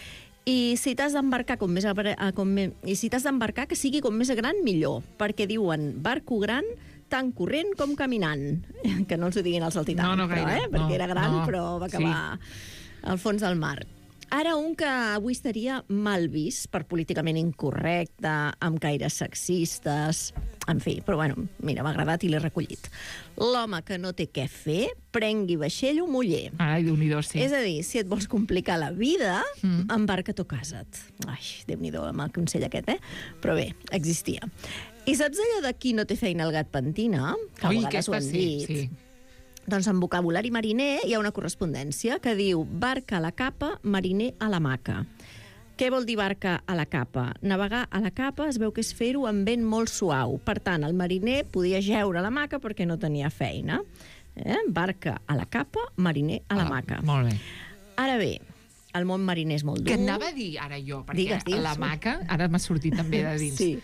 I si t'has d'embarcar com més, com més, i si t'has d'embarcar que sigui com més gran, millor, perquè diuen barco gran tant corrent com caminant. Que no ens ho diguin els del Titanic, No, no però, gaire, eh? perquè no, era gran, no, però va acabar al fons del mar. Ara un que avui estaria mal vist per políticament incorrecte, amb caires sexistes, en fi, però bueno, mira, m'ha agradat i l'he recollit. L'home que no té què fer, prengui vaixell o muller. Ai, Déu-n'hi-do, sí. És a dir, si et vols complicar la vida, Mm. embarca't o casa't. Ai, Déu-n'hi-do amb el consell aquest, eh? Però bé, existia. I saps allò de qui no té feina el gat pentina? Que a Ui, vegades ho aquesta han sí, dit. sí. Doncs en vocabulari mariner hi ha una correspondència que diu barca a la capa, mariner a la maca. Què vol dir barca a la capa? Navegar a la capa es veu que és fer-ho amb vent molt suau. Per tant, el mariner podia jeure a la maca perquè no tenia feina. Eh? Barca a la capa, mariner a la Ah, maca. Molt bé. Ara bé, el món mariner és molt dur. Que anava a dir ara jo, perquè Digues, digues. a la maca, ara m'ha sortit també de dins. Sí,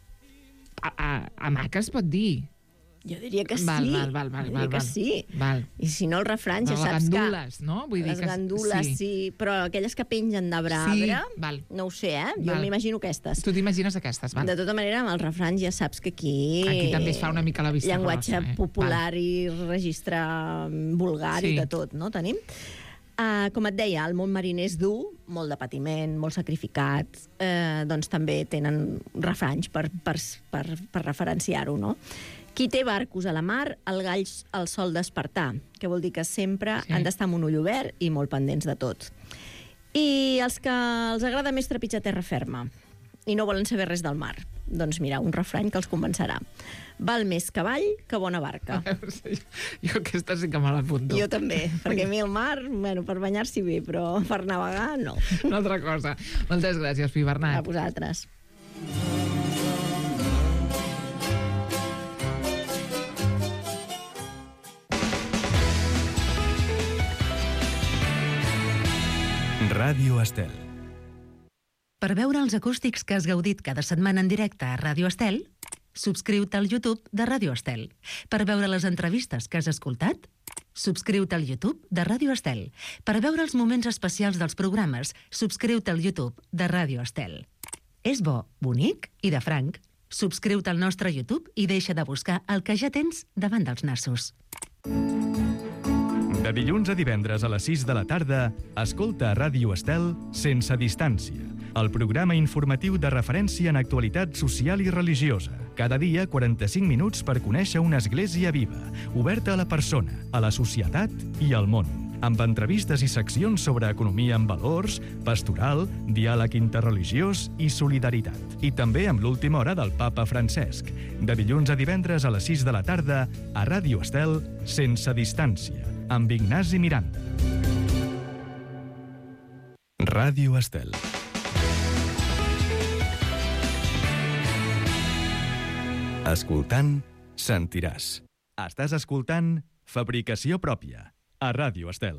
A, a, a maca es pot dir. jo diria que sí. Val, val, val, val, jo diria val, que val. sí. Val. I si no, el refrany ja No, saps que... gandules, no? Vull dir les que- gandules, sí. sí. Però aquelles que pengen d'arbre a arbre, Sí, val. no ho sé, eh? Jo Val. m'imagino aquestes. Tu t'imagines aquestes, val? De tota manera, amb els refranys ja saps que aquí... Aquí també es fa una mica la vista llenguatge grossa, eh? popular i registre vulgar Sí. i de tot, no? Tenim. Uh, com et deia, el món mariner és dur, molt de patiment, molt sacrificat, uh, doncs també tenen refranys per, per, per, per referenciar-ho, no? Qui té barcos a la mar, el gall el sol despertar, que vol dir que sempre Sí. han d'estar amb un ull obert i molt pendents de tot. I els que els agrada més trepitjar terra ferma i no volen saber res del mar. Doncs mira, un refrany que els convencerà. Val més cavall que bona barca. Jo aquesta sí que me l'apunto. Jo també, perquè a mi el mar, bueno, per banyar-s'hi bé, però per navegar, no. Una altra cosa. Moltes gràcies, Pi Bernat. A vosaltres. Ràdio Estel. Per veure els acústics que has gaudit cada setmana en directe a Ràdio Estel, subscriu-te al YouTube de Ràdio Estel. Per veure les entrevistes que has escoltat, subscriu-te al YouTube de Ràdio Estel. Per veure els moments especials dels programes, subscriu-te al YouTube de Ràdio Estel. És bo, bonic i de franc. Subscriu-te al nostre YouTube i deixa de buscar el que ja tens davant dels nassos. De dilluns a divendres a les sis de la tarda, escolta a Ràdio Estel Sense Distància, el programa informatiu de referència en actualitat social i religiosa. Cada dia, quaranta-cinc minuts per conèixer una església viva, oberta a la persona, a la societat i al món. Amb entrevistes i seccions sobre economia amb valors, pastoral, diàleg interreligiós i solidaritat. I també amb l'última hora del papa Francesc. De dilluns a divendres a les sis de la tarda, a Ràdio Estel Sense Distància, amb Ignasi Miranda. Ràdio Estel. Escoltant, sentiràs. Estàs escoltant Fabricació Pròpia, a Ràdio Estel.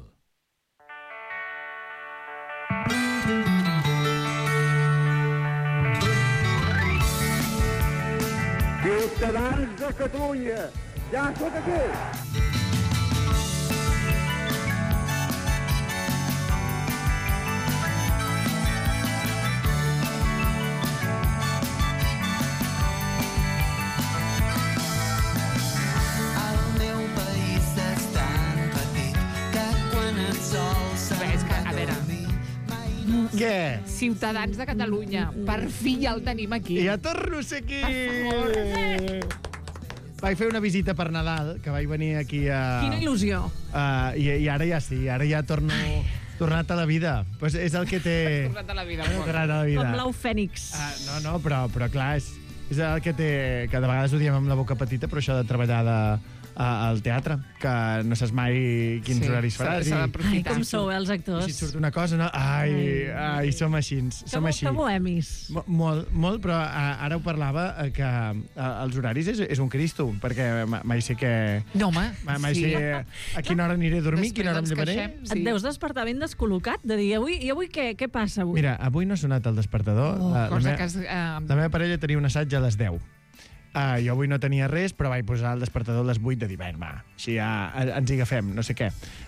Ciutadans de Catalunya, ja sóc aquí! Què? Ciutadans de Catalunya. Per fi ja el tenim aquí. I ja torno a ser aquí! Per Vaig fer una visita per Nadal, que vaig venir aquí a... Quina il·lusió. Uh, i, I ara ja sí, ara ja torno... Tornat a la vida. Pues és el que té... Tornat a la vida. Tornat a la vida. Com l'au fènix. Uh, no, no, però, però clar, és, és el que té... Que de vegades ho diem amb la boca petita, però això de treballar de, a, al teatre, que no saps mai quins Sí, horaris faràs. s'ha Ai, d'aprofitar. com sou, eh, els I actors. si et surt una cosa, no? Ai, ai, som així, som que, així. que bohemis. Mo- Molt, molt, però a- ara ho parlava, eh, que eh, els horaris és, és un cristo, perquè ma- mai sé que... No, home. ma- Mai sí. sé a quina hora aniré a dormir, Després quina hora em ens llevaré. queixem. Et deus despertar ben descol·locat de dir, avui, i avui què, què passa avui? Mira, avui no ha sonat el despertador. Oh, la, la, cosa meva, que... Es, uh, la meva parella tenia un assaig a les deu. Uh, jo avui no tenia res, però vaig posar el despertador a les vuit de dir, va, així ja ens hi agafem, no sé què.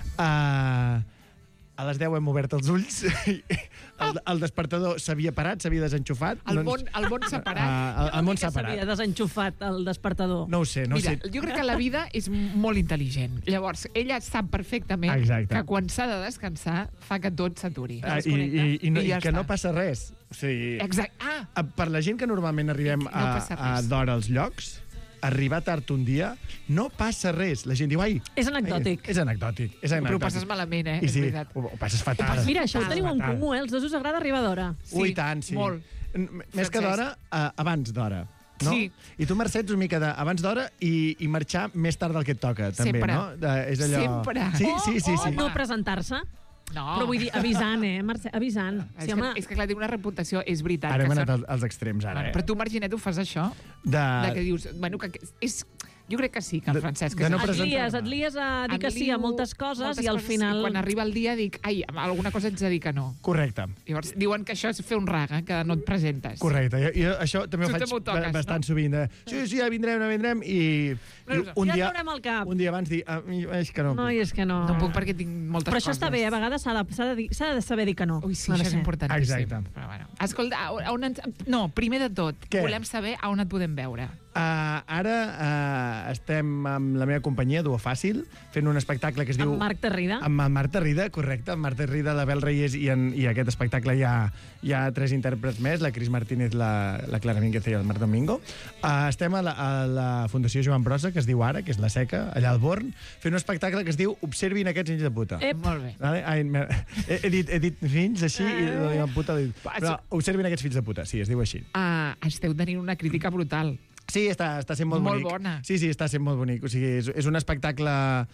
Uh, a les deu hem obert els ulls, el, el despertador s'havia parat, s'havia desenxufat. el, no ens- món, el món separat. Uh, el, el món s'ha S'havia parat. desenxufat el despertador. No ho sé, no Mira, ho sé. jo crec que la vida és molt intel·ligent. Llavors, ella sap perfectament Exacte. que quan s'ha de descansar fa que tot s'aturi. Ah, i, i, i, no, I i ja que està. no passa res. O sigui, Exacte. Ah, a- per la gent que normalment arribem No a, passa a res. d'hora als llocs, arribar tard un dia, no passa res. La gent diu, ai... És anecdòtic. Ai, és anecdòtic. És però anecdòtic. ho passes malament, eh? I És sí, veritat. ho, ho passes fatal. Mira, això ho Fatal, teniu en fatal. comú, eh? Els dos us agrada arribar d'hora. Sí, Ui, tant, sí. molt. N- Més que Francesc. d'hora, uh, abans d'hora. No? Sí. I tu, Mercè, ets una mica d'abans d'hora i, i marxar més tard del que et toca, també, Sempre. no? De, és allò... Sempre. Sí, sí, sí. O sí. no presentar-se. No. Però vull dir, avisant, eh, Mercè? Avisant. És, Sí, que, home, és que, clar, té una reputació, és veritat. Ara que hem anat són- als, als extrems, ara. Bueno, Eh? però tu, Marginet, ho fas això? De, De que dius... Bueno, que, que és... Jo crec que sí, que el De- Francesc... de és no així. et presentar- lies, et lies a dir que sí a Em lio moltes coses moltes i al coses, final... I quan arriba el dia dic, ai, a alguna cosa ets de dir que no. Correcte. Llavors diuen que això és fer un raga, que no et presentes. Correcte. Jo, jo això també ho Tu faig també ho toques, ba- bastant no? sovint. De, sí, sí, ja vindrem, ja vindrem, i, i un, Ja dia, traurem el cap. un dia abans dir, ah, és que no. No, i és que no. No puc perquè tinc moltes Però això coses. està bé, a vegades s'ha de, s'ha de, dir- s'ha de saber dir que no. Ui, sí, Mercè. això és importantíssim. Exacte. Però, bueno. Escolta, a- a on ens... No, primer de tot, Què? volem saber a on et podem veure. Uh, ara uh, estem amb la meva companyia, Duo Fàcil, fent un espectacle que es diu... Amb Marc Terrida. Amb el Marc Terrida, correcte. Amb Marc Terrida, l'Abel Reyes i, en, i aquest espectacle hi ha, hi ha tres intèrprets més, la Cris Martínez, la, la Clara Mínguez i el Marc Domingo. Uh, estem a la, a la Fundació Joan Brossa, que es diu Ara, que és la Seca, allà al Born, fent un espectacle que es diu Observin aquests fills de puta. Ep. Molt bé. Vale? Ai, me, he, he, dit, he dit fills així i no diuen puta. Però observin aquests fills de puta, sí, es diu així. Uh, esteu tenint una crítica brutal. Sí, està, està sent molt, Molt bonic. bona. Sí, sí, està sent molt bonic. O sigui, és, és un espectacle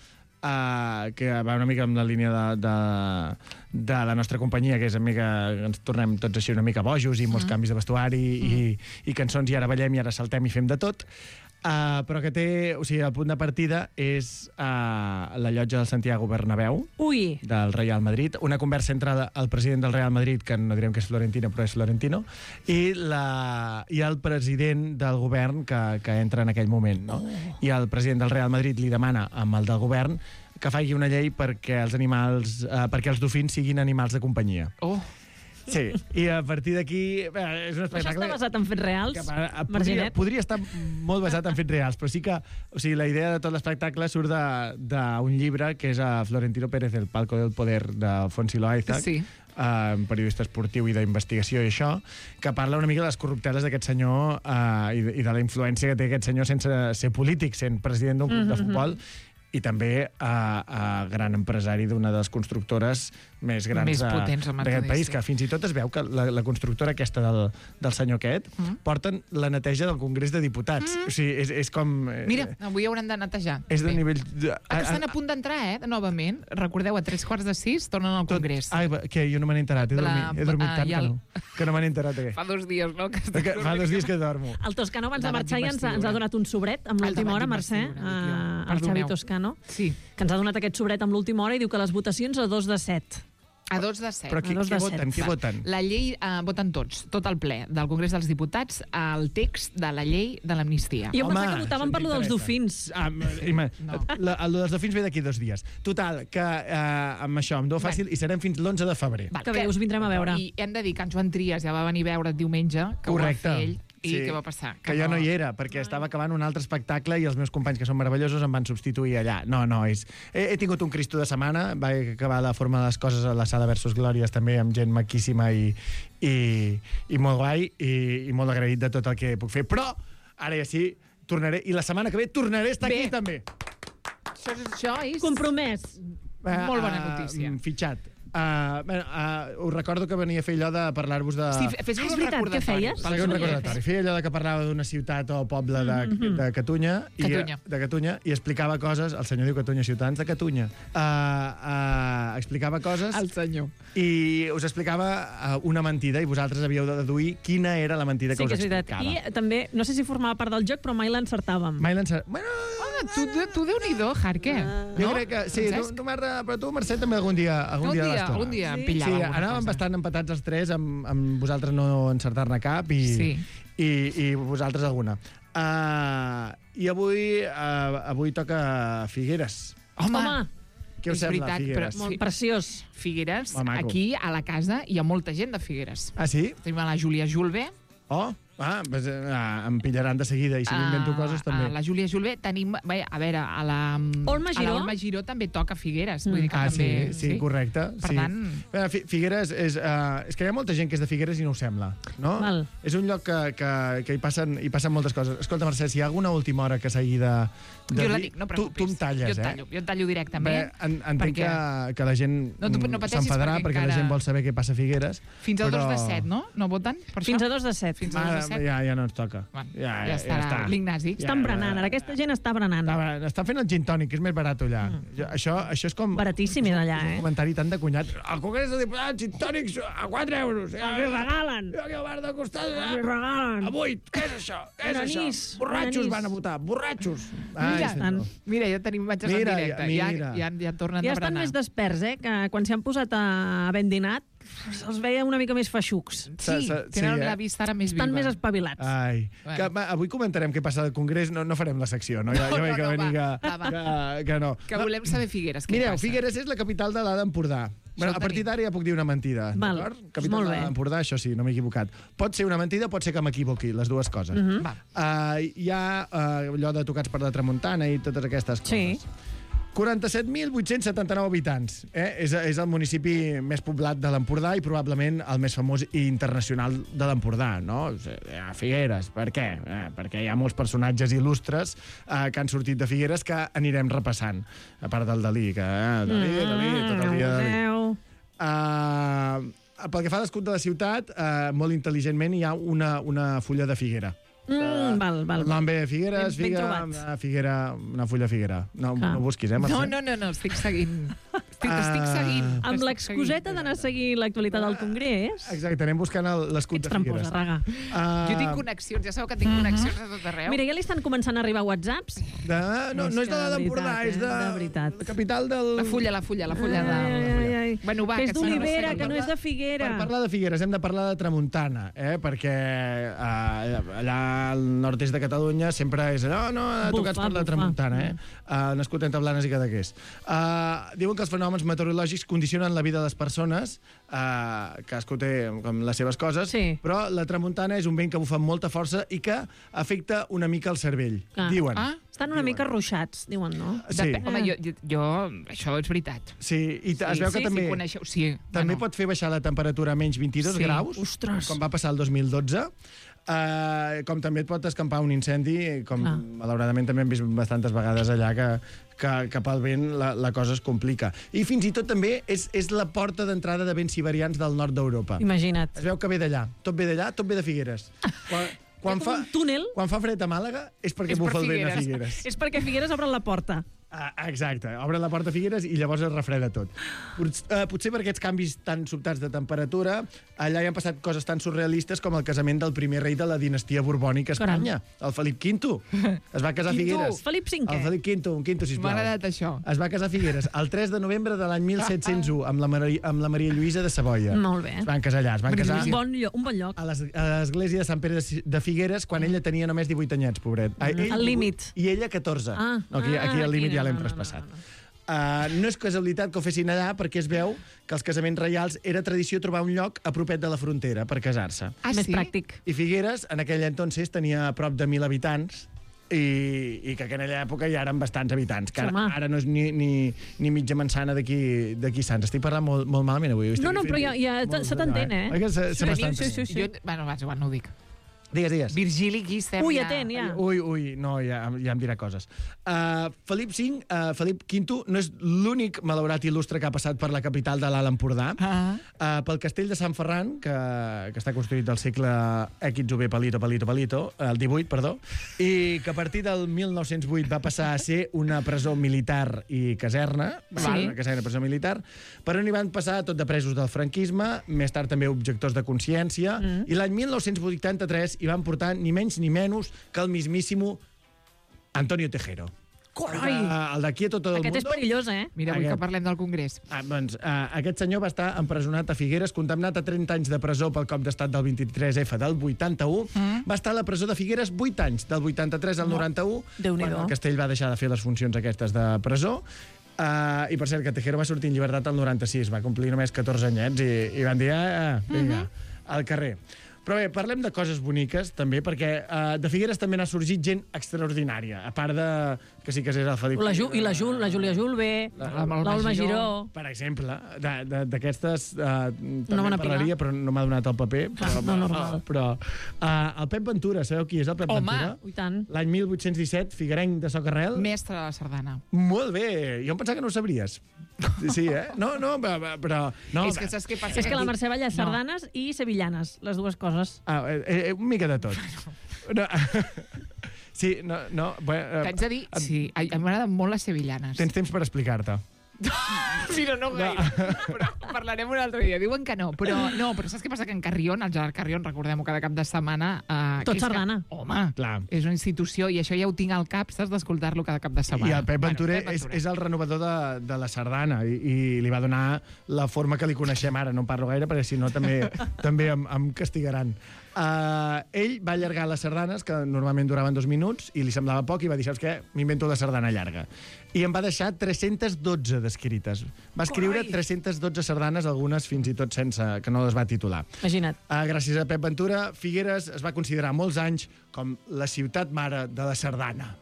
uh, que va una mica amb la línia de, de, de la nostra companyia, que és una mica, ens tornem tots així una mica bojos i molts Mm. canvis de vestuari Mm. i, i cançons, i ara ballem i ara saltem i fem de tot. Uh, però que té, o sigui, el punt de partida és uh, la llotja del Santiago Bernabéu, Ui, del Real Madrid, una conversa entre el president del Real Madrid, que no direm que és Florentino, però és Florentino, i, la, i el president del govern que, que entra en aquell moment. No? I el president del Real Madrid li demana amb el del govern que faci una llei perquè els animals, eh, perquè els dofins siguin animals de companyia. Oh. Sí, i a partir d'aquí eh, és un això espectacle... està basat en fets reals, que, eh, podria, Marginet? podria estar molt basat en fets reals, però sí que o sigui, la idea de tot l'espectacle surt d'un llibre que és a Florentino Pérez, El palco del poder, de Fonsi Loaiza, Sí. eh, periodista esportiu i d'investigació i això, que parla una mica de les corrupteles d'aquest senyor eh, i, de, i de la influència que té aquest senyor sense ser polític, sent president d'un club de futbol, i també a, a gran empresari d'una de les constructores més grans Més de- potents, home, d'aquest t'ho país, dic, que fins i tot es veu que la, la constructora aquesta del, del senyor aquest Mm. porten la neteja del Congrés de Diputats. Mm. O sigui, és, és com... eh, Mira, avui hauran de netejar. és de Bé. nivell... De, Ah, que estan a punt d'entrar, eh, novament. Recordeu, a tres quarts de sis tornen al Congrés. Ai, va, què? Jo no me n'he enterat. He De la- dormit, he dormit ah, tant i que el- no, que no me n'he enterat. Eh? Fa dos dies, no? Que Que fa dos dies que dormo. El Toscano, abans de Debat marxar, ja ens, ha- ens ha d'investidura. donat un sobret amb El l'última debat hora, Mercè, d'investidura, eh, dic jo. el Xavi Perdoneu. Toscano, Sí, que ens ha donat aquest sobret amb l'última hora i diu que les votacions a dos de set. a dos de set. Però qui, A dos qui de voten? set. Qui voten? La llei, eh, voten tots, tot el ple del Congrés dels Diputats, el text de la llei de l'amnistia. Jo em pensava que Home, votaven per això lo dels m'interessa. dofins. Ah, ima, No. la, el dels dofins ve d'aquí dos dies. Total, que eh, amb això, amb Duo Fàcil, i serem fins l'onze de febrer. Val, Que bé, us vindrem a veure. I hem de dir que en Joan Trias ja va venir a veure diumenge, que Correcte. ho va fer ell. I Sí. què va passar? Que jo no hi era, perquè estava acabant un altre espectacle i els meus companys, que són meravellosos, em van substituir allà. No, no, és... He, he tingut un Cristo de setmana, va acabar la forma de les coses a la sala Versus Glòries, també amb gent maquíssima i, i, i molt guai, i, i molt agraït de tot el que puc fer. Però, ara ja sí, tornaré, i la setmana que ve tornaré a estar Bé. aquí també. Això és, això és... Compromès. Molt bona Ah, notícia. mm, Fitxat. Uh, bueno, uh, us recordo que venia a fer allò de parlar-vos de... Sí, fes Ah, és un veritat, recordatori. què feies? pels Feia un oients. recordatori. Feia allò de que parlava d'una ciutat o poble de, Mm-hmm. de Catalunya, i, Catalunya. de Catalunya i explicava coses, el senyor diu Catalunya, ciutadans de Catalunya, uh, uh, explicava coses El senyor. i us explicava uh, una mentida i vosaltres havíeu de deduir quina era la mentida Sí que que us és veritat. explicava. I també, no sé si formava part del joc, però mai l'encertàvem. Mai l'encer... Bueno, Ah, tu, tu Déu-n'hi-do, Jarque. jo no? crec que... Sí, tu, Cesc? tu, Marta, però tu, Mercè, també algun dia, algun Un dia, dia, l'has trobat. algun dia Sí. em pillava Sí, alguna anàvem cosa. bastant empatats els tres amb, amb vosaltres no encertar-ne cap i, Sí. i, i vosaltres alguna. Uh, I avui uh, avui toca Figueres. Home, Home, Què us és sembla, veritat, Figueres? però- molt preciós. Figueres, Molt maco. aquí a la casa hi ha molta gent de Figueres. Ah, sí? Tenim a la Júlia Julve. Oh, ah, pues, uh, em pillaran de seguida i si m'invento coses també. A la Júlia Julve tenim... Bé, a veure, a la... Olma A Giró? la Olma Giró també toca Figueres. Vull dir que Ah, també, sí, sí, correcte. Per sí. tant... Bé, Fi- Figueres és... Uh, és que hi ha molta gent que és de Figueres i no ho sembla, no? Val. És un lloc que, que, que hi, passen, hi passen moltes coses. Escolta, Mercè, si hi ha alguna última hora que s'hagi de, de Jo la dir, dic, no tu, preocupis. tu em talles, jo et tallo, eh? Jo et tallo directament. Bé, en, entenc perquè- que, que la gent No, tu no mm, pateixis s'enfadarà perquè perquè, la encara- gent vol saber què passa a Figueres. Fins a però... dos de set, no? No voten? Per Fins això? a dos de set. Fins a dos Ah, de set. ja, ja no ens toca. Bueno, ja, ja, estarà l'Ignasi. Estan brenant, ara aquesta gent està brenant. Està, està fent el gin tònic, que és més barat allà. Mm. Això, això és com... Baratíssim és allà, és un eh? comentari tan de cunyat. Al Congrés dels Diputats, gin tònics a quatre euros. Els hi regalen. I aquí al bar de costat, Els hi regalen. a vuit. Què és això? Què és Un això? anís, Borratxos un anís. van a votar, borratxos. Mira, senyor. mira, ja tenim imatges Mira, en directe. mira. Ja, ja, ja tornen Ja a estan berenar. més desperts, eh? Que quan s'hi han posat a ben dinat se'ls veia una mica més feixucs. Sí, Se- se- tenen sí, eh? la vista ara més viva. Estan més espavilats. Ai, Bueno. que, va, avui comentarem què passa al Congrés, no, no farem la secció, no? Ja, No, ja veig no, que no, venir va, que, va, va. que, que no. Que No, volem saber Figueres. Què Mireu, passa? Figueres és la capital de l'Alt Empordà. Bueno, a partir d'ara ja puc dir una mentida, Val, d'acord? doncs Capital molt de bé. l'Empordà, això sí, no m'he equivocat. Pot ser una mentida, pot ser que m'equivoqui, les dues coses. Mhm. Va. Uh, hi ha uh, allò de tocats per la tramuntana i totes aquestes coses. Sí. quaranta-set mil vuit-cents setanta-nou habitants. Eh? És, és el municipi més poblat de l'Empordà i probablement el més famós i internacional de l'Empordà, no? A Figueres. Per què? Eh, perquè hi ha molts personatges il·lustres eh, que han sortit de Figueres que anirem repassant. A part del Dalí, que... Eh, Dalí, Dalí, tot el dia Dalí. Uh, pel que fa a l'escut de la ciutat, uh, molt intel·ligentment hi ha una, una fulla de figuera. Mm, val, val. El nom ve Figueres, Ben- ben figa, trobat. una figuera, una fulla figuera. No, Clar. no busquis, eh, Mercè? No, no, no, no, estic seguint. Estic, estic Ah. seguint. Amb estic l'excuseta seguint. d'anar a seguir l'actualitat del Congrés. Exacte, anem buscant el- l'escut Ets de Figueres. tramposa, Raga. Uh, Jo tinc connexions, ja sabeu que tinc connexions a tot arreu. Mira, ja li estan començant a arribar whatsapps. De, no, no és de de l'Empordà, veritat, és de, eh? De veritat. la capital del... La fulla, la fulla, la fulla de... Ai, ai, ai. Bueno, va, Que és que sembla d'Olivera, ser- que no és de Figuera. Per parlar de Figueres hem de parlar de Tramuntana, eh? perquè uh, allà al nord-est de Catalunya sempre és allò, no, tocats Bufa, per la bufa. Tramuntana, eh? Uh, nascut entre Blanes i Cadaqués. Uh, diuen que els fenòmens meteorològics condicionen la vida de les persones, uh, cadascú té com les seves coses, Sí. però la Tramuntana és un vent que bufa amb molta força i que afecta una mica el cervell, Ah. diuen. Ah, Estan una mica ruixats, diuen, no? Sí. Dep- Home, jo, jo, jo, això és veritat. Sí, i t- es veu que sí, també... Sí, coneixeu, sí. També bueno. pot fer baixar la temperatura a menys vint-i-dos Sí. graus, Ostres. com va passar el dos mil dotze, uh, com també et pot escampar un incendi, com Clar. malauradament també hem vist bastantes vegades allà que, que, que pel vent la, la cosa es complica. I fins i tot també és, és la porta d'entrada de vents siberians del nord d'Europa. Imagina't. Es veu que ve d'allà. Tot ve d'allà, tot ve de Figueres. Quan, quan, Hi ha com fa, un túnel. quan fa fred a Màlaga és perquè És per bufa el vent a Figueres. Figueres. És perquè Figueres obren la porta. Ah, exacte, obren la porta a Figueres i llavors es refreda tot. Pot, uh, potser per aquests canvis tan sobtats de temperatura, allà hi han passat coses tan surrealistes com el casament del primer rei de la dinastia borbònica a Espanya, el Felip quinto. Es va casar a Quinto? Figueres. Felip cinquè. El Felip quinto, un quinto, M'ha sisplau. agradat això. Es va casar a Figueres el tres de novembre de l'any mil set-cents u amb la, Maria, amb la Maria Lluïsa de Savoia. Molt bé. Es van casar allà, es van casar Un bon lloc. Un bon lloc. a l'es- a l'església de Sant Pere de, de Figueres quan ella tenia només divuit anyets, pobret. Ah, ell Al límit. divuit I ella catorze. Ah. No, aquí, Ah, aquí al límit aquí ja no, l'hem no, no, traspassat. no, no. Uh, no és casualitat que ho fessin allà perquè es veu que els casaments reials era tradició trobar un lloc a propet de la frontera per casar-se. Ah, Més sí? pràctic. I Figueres, en aquell entonces, tenia a prop de mil habitants i, i que en aquella època ja eren bastants habitants, que ara, Home. ara no és ni, ni, ni mitja manzana d'aquí d'aquí Sants. Estic parlant molt, molt malament avui. Estic No, no, fent però ja- ja molt se d'allò, t'entén, eh? Oi que se, se Sí, m'està sí, sí, entenent? sí. Jo, bueno, va, igual no ho dic. Digues, digues. Virgili Guissem. Ui, ja... atent, ja. Ui, ui, no, ja, ja em dirà coses. Uh, Felip cinc, uh, Felip quinto, no és l'únic malaurat il·lustre que ha passat per la capital de l'Alt Empordà. Ah. Uh, pel castell de Sant Ferran, que, que està construït del segle X U V Palito, Palito, Palito, el divuit, perdó, i que a partir del mil nou-cents vuit va passar a ser una presó militar i caserna, Sí. una caserna i presó militar, per on hi van passar tot de presos del franquisme, més tard també objectors de consciència, mm. i l'any mil nou-cents vuitanta-tres hi van portar ni menys ni menys que el mismíssimo Antonio Tejero. Carai! El, de- el d'aquí a tot el Aquest és mundo. perillós, eh? Mira, avui Aquest. que parlem del Congrés. Ah, doncs, uh, aquest senyor va estar empresonat a Figueres, condemnat a trenta anys de presó pel cop d'estat del vint-i-tres F del vuitanta-u. Mm. Va estar a la presó de Figueres vuit anys, del vuitanta-tres al noranta-u, Déu-n'hi-do. quan el castell va deixar de fer les funcions aquestes de presó. Uh, I per cert, que Tejero va sortir en llibertat el noranta-sis, va complir només catorze anyets i, i van dir, ah, ah, vinga, al carrer. Però bé, parlem de coses boniques, també, perquè uh, de Figueres també n'ha sorgit gent extraordinària, a part de que sí que és el Felip... La Ju, I la, Jul, la Júlia Julve, La- la- l'Olma Giró. Per exemple, de- de- d'aquestes uh, també No me en n'ha parlaria, però no m'ha donat el paper. Clar, però, no, normal. però uh, el Pep Ventura, sabeu qui és el Pep Home! Ventura? I tant. L'any mil vuit-cents disset, figuerenc de Socarrel. Mestre de la sardana. Molt bé, jo em pensava que no ho sabries. Sí, eh? No, no, però... però no, és que saps què passa? És que la Mercè balla No. sardanes i sevillanes, les dues coses. Ah, eh, eh, una mica de tot. No. Sí, no... no bueno, T'haig de dir, sí, a a mi m'agraden molt les sevillanes. Tens temps per explicar-te. Mira, no gaire. Però parlarem un altre dia. Diuen que no. Però, no, però saps què passa? Que en Carrion, el Gerard Carrion, recordem-ho cada cap de setmana... Eh, Tot que és sardana. Que, home, Clar. és una institució i això ja ho tinc al cap, saps, d'escoltar-lo cada cap de setmana. I el Pep Ventura, Bueno, Pep és, Ventura. és el renovador de, de la sardana i, i li va donar la forma que li coneixem ara. No en parlo gaire perquè si no també també em, em castigaran. Uh, ell va allargar les sardanes, que normalment duraven dos minuts, i li semblava poc, i va dir, saps què? M'invento la sardana llarga. I em va deixar tres-centes dotze d'escrites. Va escriure tres-centes dotze sardanes, algunes fins i tot sense que no les va titular. Imagina't. Uh, gràcies a Pep Ventura, Figueres es va considerar molts anys com la ciutat mare de la sardana.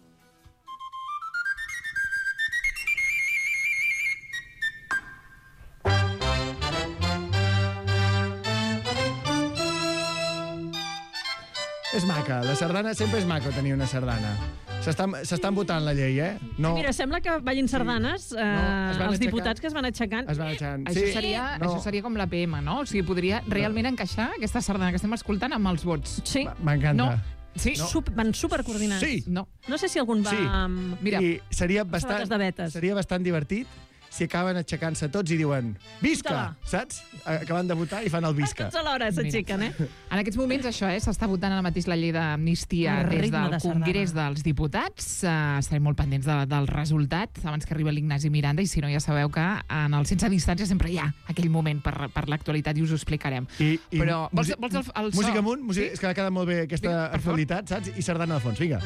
És maca, la sardana sempre és maco tenir una sardana. S'estan votant la llei, eh? No. Mira, sembla que ballin sardanes eh, No, es van els aixecant. diputats que es van aixecant. Es van aixecant. Això, Sí, seria, no. això seria com l'A P M, no? O sigui, podria realment encaixar aquesta sardana que estem escoltant amb els vots. Sí. M'encanta. No. Sí. No. Sup, van supercoordinats. Sí. No. No sé si algun va... Sí. amb- Mira. I seria bastant, Sabates de vetes. seria bastant divertit si acaben aixecant-se tots i diuen visca, Visca! saps? Acaben de votar i fan el visca. Tots alhora s'aixequen, eh? En aquests moments, això, eh, s'està votant ara mateix la llei d'amnistia Al des ritme del de sardana. Congrés dels Diputats. Uh, estarem molt pendents de, del resultat abans que arribi l'Ignasi Miranda, i si no ja sabeu que en el Sense Distància sempre hi ha aquell moment per, per l'actualitat i us ho explicarem. I, i Però vols, musi- vols el, el so? música amunt, música, Sí? és que ha quedat molt bé aquesta Vinga, per favor. actualitat, saps? I sardana de fons, vinga.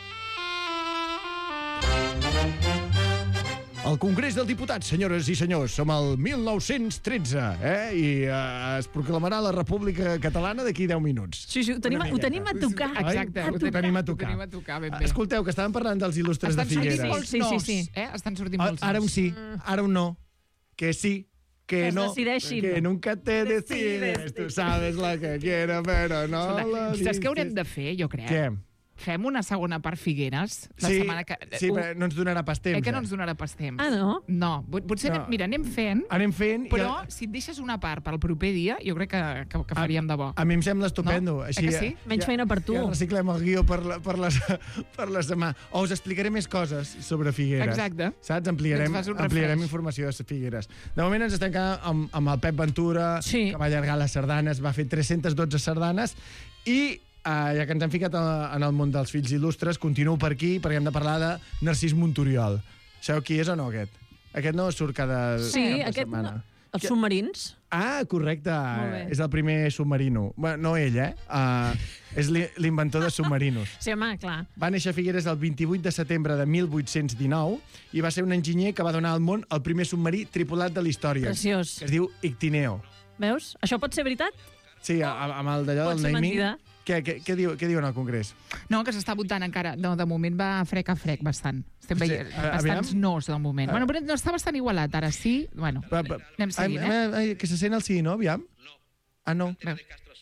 El Congrés dels Diputats, senyores i senyors, som al mil nou-cents tretze, eh? I eh, es proclamarà la República Catalana d'aquí deu minuts. Sí, sí, ho tenim, Una ho tenim a miqueta. tocar. Exacte, Ai, ho ho tenim a tocar. Ho tenim a tocar, ben bé. Escolteu, que estàvem parlant dels il·lustres Estan de sortint Figueres. molts Sí, sí, nos, sí. eh? Estan sortint Ah, molts Ara un nos. sí, ara un no. Que sí, que, Que es no. decideixin. Que nunca te decides. Decides. Tu sabes la que quiero, però no Escolta, la saps dices. què haurem de fer, jo crec? Què? Fem una segona part Figueres la Sí, setmana que... sí, Uh, però no ens donarà pas temps. Eh, que no eh? ens donarà pas temps. Ah, no? No, pot- potser, No. anem, mira, anem fent, Anem fent... però i a, si et deixes una part pel proper dia, jo crec que, que, que faríem de bo. a mi em sembla estupendo. No? Així, Eh que sí? Menys feina per tu. Ja reciclem el guió per la, per, les, per la setmana. O us explicaré més coses sobre Figueres. Exacte. Saps? Ampliarem, Ens fas un ampliarem refresh. informació de Figueres. De moment ens estem quedant amb, amb el Pep Ventura, Sí. que va allargar les sardanes, va fer tres-centes dotze sardanes, i Uh, ja que ens hem ficat a, en el món dels fills il·lustres, continuo per aquí perquè hem de parlar de Narcís Monturiol. Sabeu qui és o no, aquest? Aquest no surt cada Sí, cap de aquest... setmana. No. Els submarins. Ah, correcte. Molt bé. És el primer submarino. Bueno, no ell, eh? Uh, és li- l'inventor de submarinos. Sí, home, clar. Va néixer a Figueres el vint-i-vuit de setembre de mil vuit-cents dinou i va ser un enginyer que va donar al món el primer submarí tripulat de la història. Preciós. Que es diu Ictineo. Veus? Això pot ser veritat? Sí, a- amb el d'allò Pot del ser naming. mentida. Què, què, què, diu, què diuen al Congrés? No, que s'està votant encara. No, de moment va frec a frec, bastant. Estem Sí, veient a- bastants aviam. nos, del moment. Ah. Bueno, però no està bastant igualat, ara sí. Bueno, Va, va, anem seguint, eh? ai, ai, que se sent el sí, no? Aviam. No. Ah, no. Veu.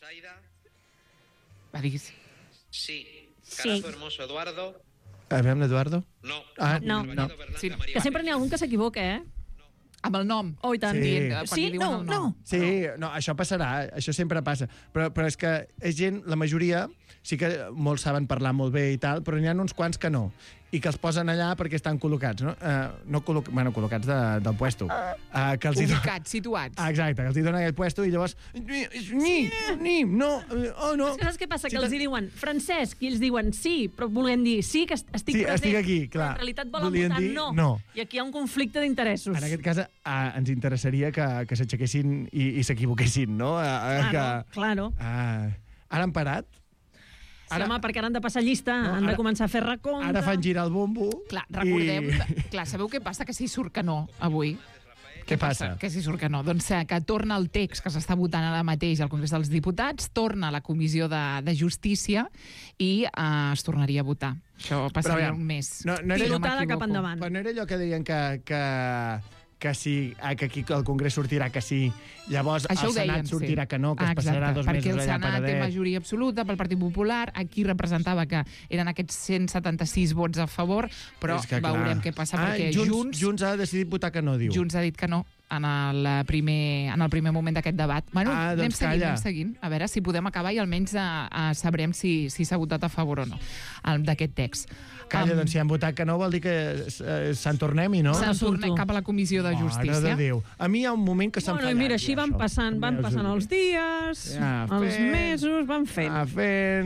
Va, diguis. Sí. Sí. Carazo hermoso, Eduardo. Aviam, l'Eduardo. No. Ah, No. no. Sí. Que sempre n'hi ha algun que s'equivoca, eh? Amb el nom. Oh, i tant. Sí. Dient, quan Sí? li diuen No, el no. nom. Sí, no, això passarà, això sempre passa. Però, però és que és gent, la majoria, sí que molts saben parlar molt bé i tal, però n'hi ha uns quants que no. I que els posen allà perquè estan col·locats, no? Uh, no col·loc... bueno, col·locats de, del puesto. Uh, que els hi do- Ubicats, situats. Ah, exacte, que els hi donen aquell puesto i llavors... Ni, ni, no, eh, oh, no. És que saps què passa? Sí, Que els te- hi diuen Francesc i ells diuen sí, però volent dir sí, que est- estic Sí, present. estic aquí, Però clar. en realitat volen Volien votar dir no. no. I aquí hi ha un conflicte d'interessos. En aquest cas, uh, ens interessaria que, que s'aixequessin i, i s'equivoquessin, no? Uh, uh, Claro, que, claro. uh, ara han parat? Sí, home, perquè ara han de passar llista, No, han de ara- començar a fer recompte. Ara fan girar el bombo. Clar, recordem... I... Clar, sabeu què passa? Que si surt que no, avui. Què passa? Que si surt que no? Doncs eh, que torna el text que s'està votant ara mateix al Congrés dels Diputats, torna a la Comissió de, de Justícia i eh, es tornaria a votar. Això passaria aviam, un mes. no- no era- Si Pilotada m'equivoco. cap endavant. Però no era allò que deien que, que, que, sí, ah, que aquí el Congrés sortirà que sí, llavors Això el ho deien, Senat sortirà sí. que no, que Ah, es passarà exacte, dos perquè mesos el allà Senat té paradet. majoria absoluta pel Partit Popular, aquí representava que eren aquests cent setanta-sis vots a favor, però És que, clar. veurem què passa, ah, perquè Junts, Junts, Junts ha decidit votar que no, diu. Junts ha dit que no en el primer, en el primer moment d'aquest debat. Bueno, Ah, anem doncs seguint, calla. anem seguint, a veure si podem acabar i almenys eh, eh, sabrem si si s'ha votat a favor o no eh, d'aquest text. Calla, Am, doncs si han votat que no vol dir que eh, se'n tornem-hi, no? se'n Assumpto. torna cap a la Comissió de Justícia. Mare de Déu. A mi hi ha un moment que se'm Bueno, fa i mira, llarg, així ja, van això. passant, van Ja us ho passant dic. els dies, Ja, els fent, mesos, van fent. Ah, fent...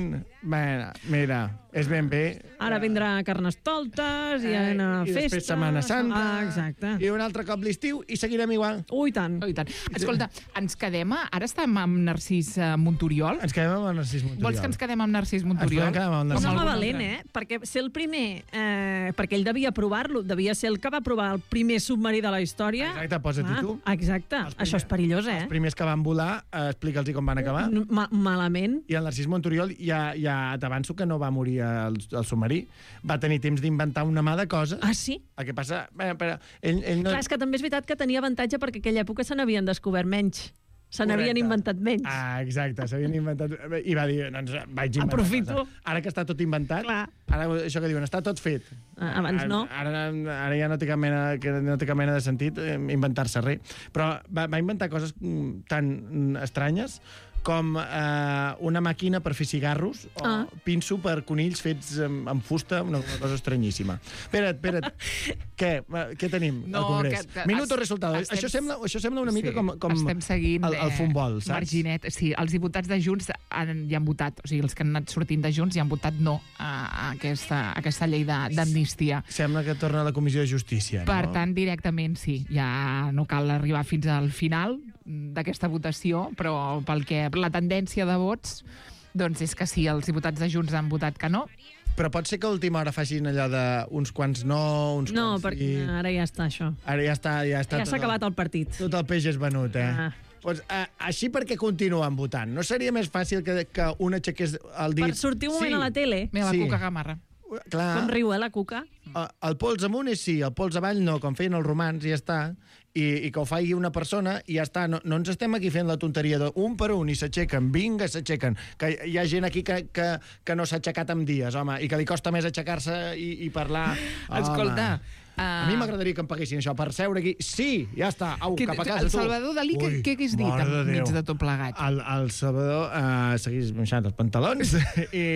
Bueno, mira, és ben bé. Ara vindrà Carnestoltes, i Eh, a i festes... després Setmana Santa. Ah, exacte. I un altre cop l'estiu i seguirem igual. Ui, tant. Ui, tant. Escolta, ens quedem... A... Ara estem amb Narcís uh, Monturiol. Ens quedem amb el Narcís Monturiol. Vols que ens quedem amb Narcís Ens Monturiol? podem quedar amb el Un Narcís. home valent, eh? Perquè ser el primer... Eh, perquè ell devia provar-lo, devia ser el que va provar el primer submarí de la història. Exacte, posa-t'hi Ah, tu. Exacte. Els Això és perillós, eh? Els primers que van volar, eh, explica'ls com van acabar. N- Ma malament. I el Narcís Monturiol, ja, ja t'avanço que no va morir al, al submarí. Va tenir temps d'inventar una mà de coses. Ah, sí? El que passa... Bé, però ell, ell no... Clar, és que també és veritat que tenia avantatge perquè aquella època se n'havien descobert menys. Se n'havien Correcte. inventat menys. Ah, exacte, s'havien inventat... I va dir, doncs vaig inventar. Aprofito. coses. Ara que està tot inventat, Clar. ara això que diuen, està tot fet. Ah, abans no. Ara, ara ja no té cap mena, que no té cap mena de sentit eh, inventar-se res. Però va, va inventar coses mm, tan mm, estranyes com eh, una màquina per fer cigarros o Ah. pinso per conills fets amb, amb fusta, una, una cosa estranyíssima. Espera't, espera't. Què? Va, què tenim No, al Congrés? que- que Minuto es- resultado. estem- Això sembla, això sembla una mica Sí, com, com estem seguint el, el eh, futbol, saps? Marginet. Sí, els diputats de Junts han, ja han votat, o sigui, els que han anat sortint de Junts ja han votat no a, a, aquesta, a aquesta llei de- d'amnistia. Sembla que torna a la Comissió de Justícia, Per no? tant, directament sí, ja no cal arribar fins al final d'aquesta votació, però pel que la tendència de vots doncs és que sí, els diputats de Junts han votat que no. Però pot ser que a última hora facin allò de uns quants no, uns No, quants perquè sí. ara ja està, això. Ara ja està, ja està. Ja s'ha acabat el partit. Tot el peix és venut, eh? Ah. Pues, eh, així perquè continuen votant. No seria més fàcil que, que un aixequés el dit... Per sortir un moment sí, a la tele. Mira, la Sí. Cuca Gamarra. Clar, Com riu, eh, la Cuca? eh, el pols amunt és sí, el pols avall no, com feien els romans i ja està, i, i que ho faci una persona i ja està. No, no ens estem aquí fent la tonteria d'un per un i s'aixequen, vinga, s'aixequen. Que hi ha gent aquí que, que, que no s'ha aixecat en dies, home, i que li costa més aixecar-se i, i parlar. Escolta, Home. A mi m'agradaria que em paguessin això, per seure aquí. Sí, ja està, au, Que- cap a casa, el tu. Salvador Dalí, què- Ui, què hagués dit mare enmig Déu. de tot plegat? El, el Salvador uh, seguís baixant els pantalons i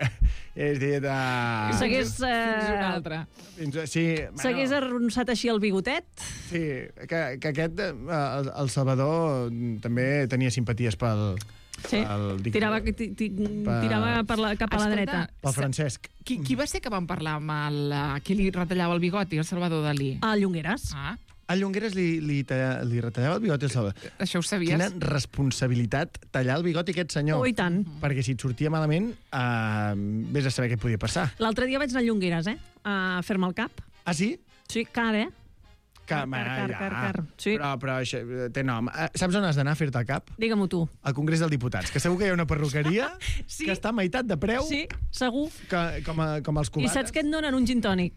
és dit... Uh, S'hagués... Fins una Eh, altra. fins, sí, S'hagués arronsat així el bigotet? Sí, que, que aquest, eh, el, el Salvador també tenia simpaties pel, Sí, pel dictador. tirava, ti, ti, tirava per la, cap a la Escolta, dreta. Pel Francesc. Qui, qui va ser que van parlar amb el... eh, qui li retallava el bigoti, el Salvador Dalí? A Llongueres. Ah, A Llongueres li, li, talla, li retallava el bigoti al Salvador. això ho sabies? Quina responsabilitat tallar el bigoti aquest senyor. Oh, i tant. Perquè si et sortia malament, eh, vés a saber què podia passar. L'altre dia vaig anar a Llongueres, eh? A fer-me el cap. Ah, sí? Sí, car, eh? Que, Car, ma, car, ja. car, car. Sí. Però, però això eh, té nom. Eh, Saps on has d'anar a fer-te el cap? Digue-m'ho tu. Al Congrés dels Diputats, que segur que hi ha una perruqueria Sí. que està a meitat de preu, Sí, segur. que, com, a, com els I cubates. saps què et donen? Un gin tònic.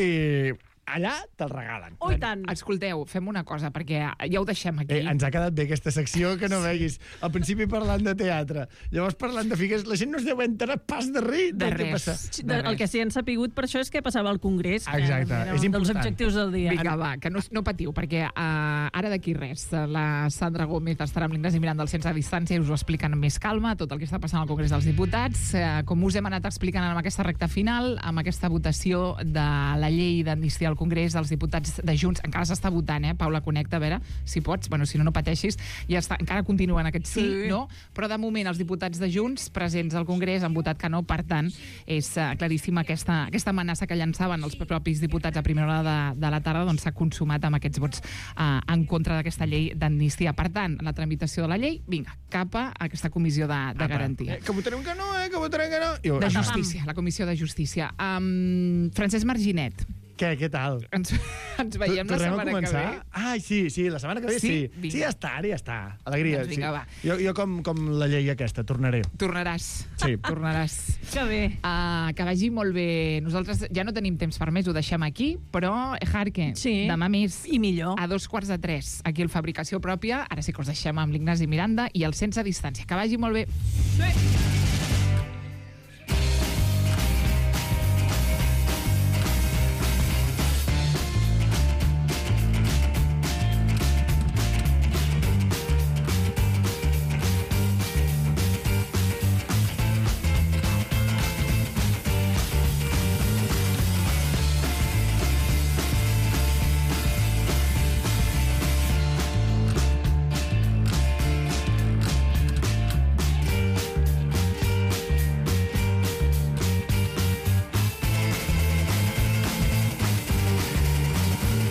I allà te'l regalen. Oh, i tant. Escolteu, fem una cosa, perquè ja ho deixem aquí. Eh, ens ha quedat bé aquesta secció, que no veguis. Al principi parlant de teatre, llavors parlant de figues. La gent no es deu enterar pas de res De del que res. passa. Sí, de, el que sí han sapigut per això és que passava al Congrés. que Exacte, era és un dels important. objectius del dia. Vinga, va, que no, no patiu, perquè uh, ara d'aquí res, la Sandra Gómez estarà amb l'Ignasi Miranda al Sense Distància i us ho expliquen amb més calma, tot el que està passant al Congrés dels Diputats. Uh, com us hem anat explicant en aquesta recta final, amb aquesta votació de la llei d'amnistia al Congrés dels Diputats de Junts, encara s'està votant, eh? Paula, connecta, a veure si pots, bueno, si no, no pateixis, ja està, encara continuen aquest sí, Sí. no? Però de moment els diputats de Junts presents al Congrés han votat que no, per tant, és uh, claríssima aquesta, aquesta amenaça que llançaven els propis diputats a primera hora de, de la tarda, doncs s'ha consumat amb aquests vots uh, en contra d'aquesta llei d'amnistia. Per tant, la tramitació de la llei, vinga, cap a aquesta comissió de, de garantia. Eh, que votarem que no, eh? Que votarem que no. I, De ah, justícia, la comissió de justícia. Um, Francesc Marginet, Què, què tal? ens, ens veiem la Tornem a setmana que començar? ve. Ai, sí, sí, la setmana que ve Sí? sí. Vinga. Sí, ja està, ara ja està. Alegria. Doncs vinga, sí. va. Jo, jo com, com la llei aquesta, tornaré. Tornaràs. Sí. Tornaràs. Que bé. Uh, que vagi molt bé. Nosaltres ja no tenim temps per més, ho deixem aquí, però Jarque, Sí. demà més I millor. a dos quarts de tres, aquí al Fabricació Pròpia. Ara sí que us deixem amb l'Ignasi Miranda i el Sense Distància. Que vagi molt bé. Sí.